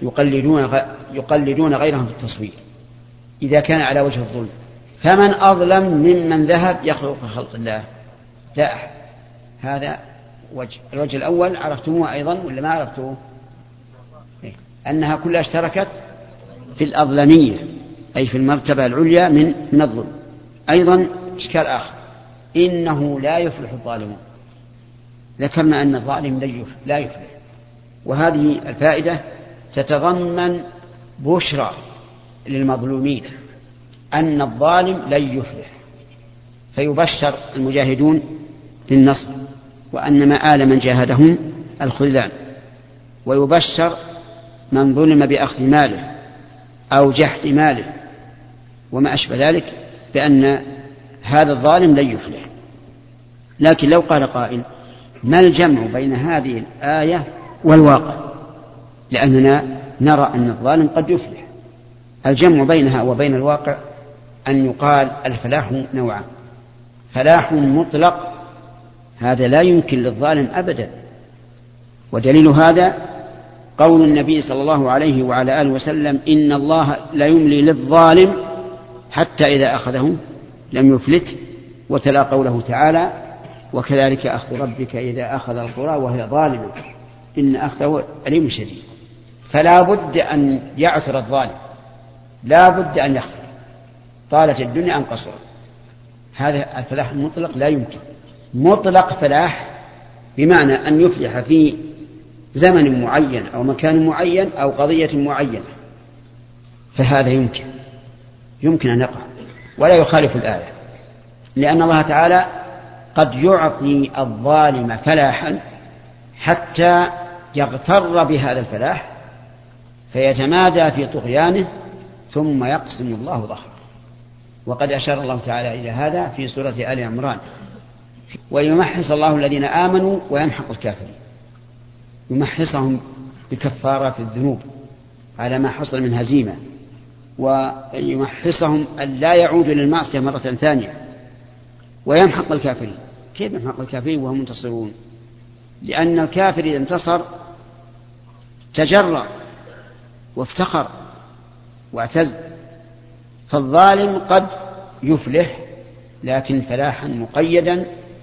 A: يقلدون غيرهم في التصوير إذا كان على وجه الظلم. فمن أظلم ممن ذهب يخلق كخلق الله؟ لا أحد. هذا وجه. الوجه الأول عرفتموه أيضا ولا ما عرفتوه؟ أنها كلها اشتركت في الأظلمية، أي في المرتبة العليا من الظلم. أيضا إشكال آخر، إنه لا يفلح الظالمون. ذكرنا أن الظالم لا يفلح، وهذه الفائدة تتضمن بشرى للمظلومين أن الظالم لن يفلح، فيبشر المجاهدون بالنصر وأن مآل من جاهدهم الخذلان، ويبشر من ظلم بأخذ ماله أو جحد ماله وما أشبه ذلك بأن هذا الظالم لن يفلح. لكن لو قال قائل ما الجمع بين هذه الآية والواقع؟ لأننا نرى أن الظالم قد يفلح. الجمع بينها وبين الواقع أن يقال الفلاح نوعان: فلاح مطلق، هذا لا يمكن للظالم أبدا، ودليل هذا قول النبي صلى الله عليه وعلى آله وسلم إن الله لا يملي للظالم حتى إذا أخذه لم يفلت، وتلا قوله تعالى وكذلك أخذ ربك إذا أخذ القرى وهي ظالمة إن أخذه أليم شديد. فلا بد أن يعثر الظالم، لا بد أن يخسر، طالت الدنيا أن قصرت. هذا الفلاح المطلق لا يمكن. مطلق فلاح بمعنى أن يفلح في زمن معين أو مكان معين أو قضية معينة، فهذا يمكن أن يقع ولا يخالف الآية، لأن الله تعالى قد يعطي الظالم فلاحا حتى يغتر بهذا الفلاح فيتمادى في طغيانه ثم يقسم الله ظهره. وقد أشار الله تعالى إلى هذا في سورة آل عمران: ويمحص الله الذين آمنوا ويمحق الكافرين. يمحصهم بكفارات الذنوب على ما حصل من هزيمة، ويمحصهم أن لا يعودوا للمعصية مرة ثانية، ويمحق الكافرين. كيف يمحق الكافرين وهم منتصرون؟ لأن الكافر إذا انتصر تجرأ وافتخر واعتز، فالظالم قد يفلح لكن فلاحا مقيدا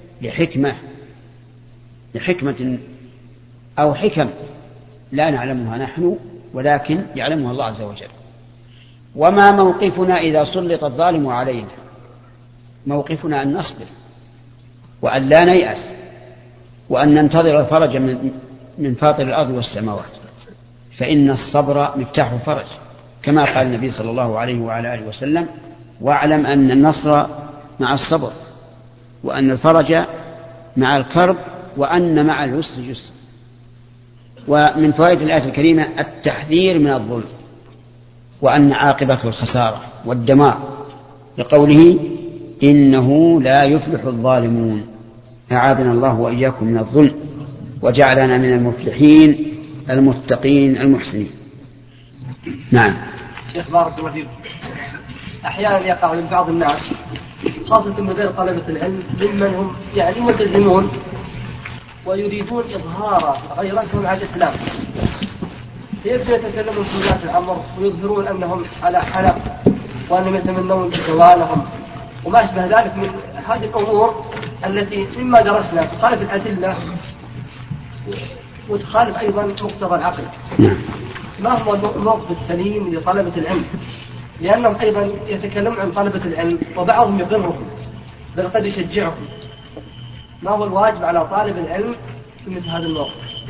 A: لحكمة أو حكم لا نعلمها نحن ولكن يعلمها الله عز وجل. وما موقفنا إذا سلط الظالم علينا؟ موقفنا أن نصبر وأن لا نيأس وأن ننتظر الفرج من فاطر الأرض والسماوات، فإن الصبر مفتاح الفرج، كما قال النبي صلى الله عليه وعلى آله وسلم: واعلم أن النصر مع الصبر، وأن الفرج مع الكرب، وأن مع العسر يسر. ومن فوائد الآية الكريمة التحذير من الظلم، وأن عاقبته الخسارة والدمار، لقوله: إنه لا يفلح الظالمون. أعاذنا الله وإياكم من الظلم وجعلنا من المفلحين المتقين المحسنين. نعم.
E: شيخ بارك الله فيكم، أحيانا يقع من بعض الناس خاصة من غير طلبة العلم ممن هم يعني ملتزمون ويريدون إظهار غيرتهم على الإسلام، فيبدأ يتكلمون في ولاة الأمر ويظهرون أنهم على حلق وأنهم يتمنون زوالهم وما أشبه ذلك من هذه الأمور التي مما درسنا تخالف الأدلة وتخالف أيضا مقتضى العقل. ما هو الموقف السليم لطلبة العلم؟ لأنهم أيضا يتكلمون عن طلبة العلم وبعضهم يقرهم بل قد يشجعهم. ما هو الواجب على طالب العلم في مثل هذا الموقف؟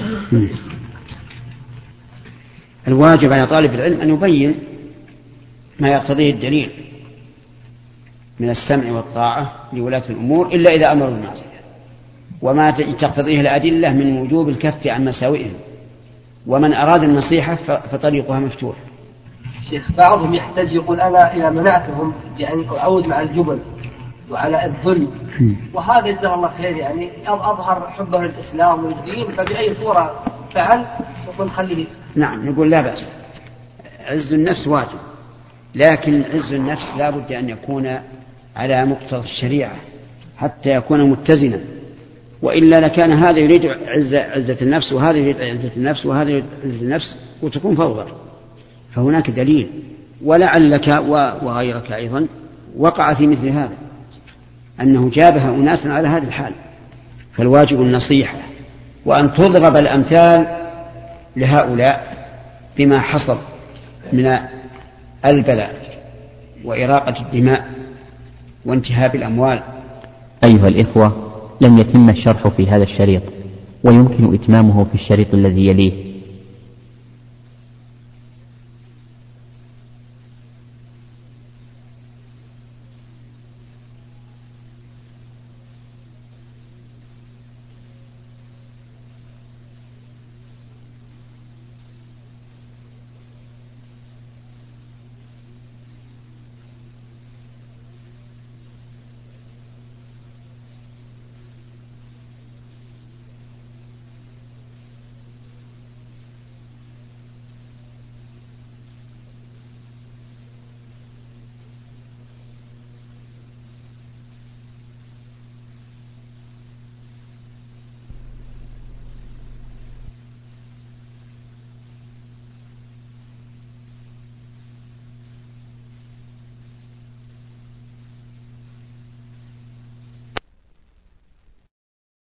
A: الواجب على طالب العلم أن يبين ما يقتضيه الدليل من السمع والطاعة لولاة الأمور، إلا إذا أمروا بالمعصية، وما تقتضيه الأدلة من وجوب الكف عن مساوئهم. ومن أراد النصيحة فطريقها مفتوح.
E: شيخ بعضهم يحتاج يقول أنا إذا منعتهم يعني أعود مع الجبن وعلى الظلم، وهذا جزاه الله خير يعني أظهر حبه للإسلام والدين، فبأي صورة فعل نقول خليه.
A: نعم، نقول لا بأس، عز النفس واجب، لكن عز النفس لا بد أن يكون على مقتضى الشريعة حتى يكون متزنا، وإلا لكان هذا يريد عزة النفس وهذا يريد عزة النفس وهذا يريد عزة النفس وتكون فوضى. فهناك دليل، ولعلك وغيرك أيضا وقع في مثل هذا، أنه جابه أناسا على هذه الحال. فالواجب النصيحة، وأن تضرب الأمثال لهؤلاء بما حصل من البلاء وإراقة الدماء وانتهاب الأموال.
G: أيها الإخوة، لم يتم الشرح في هذا الشريط، ويمكن إتمامه في الشريط الذي يليه،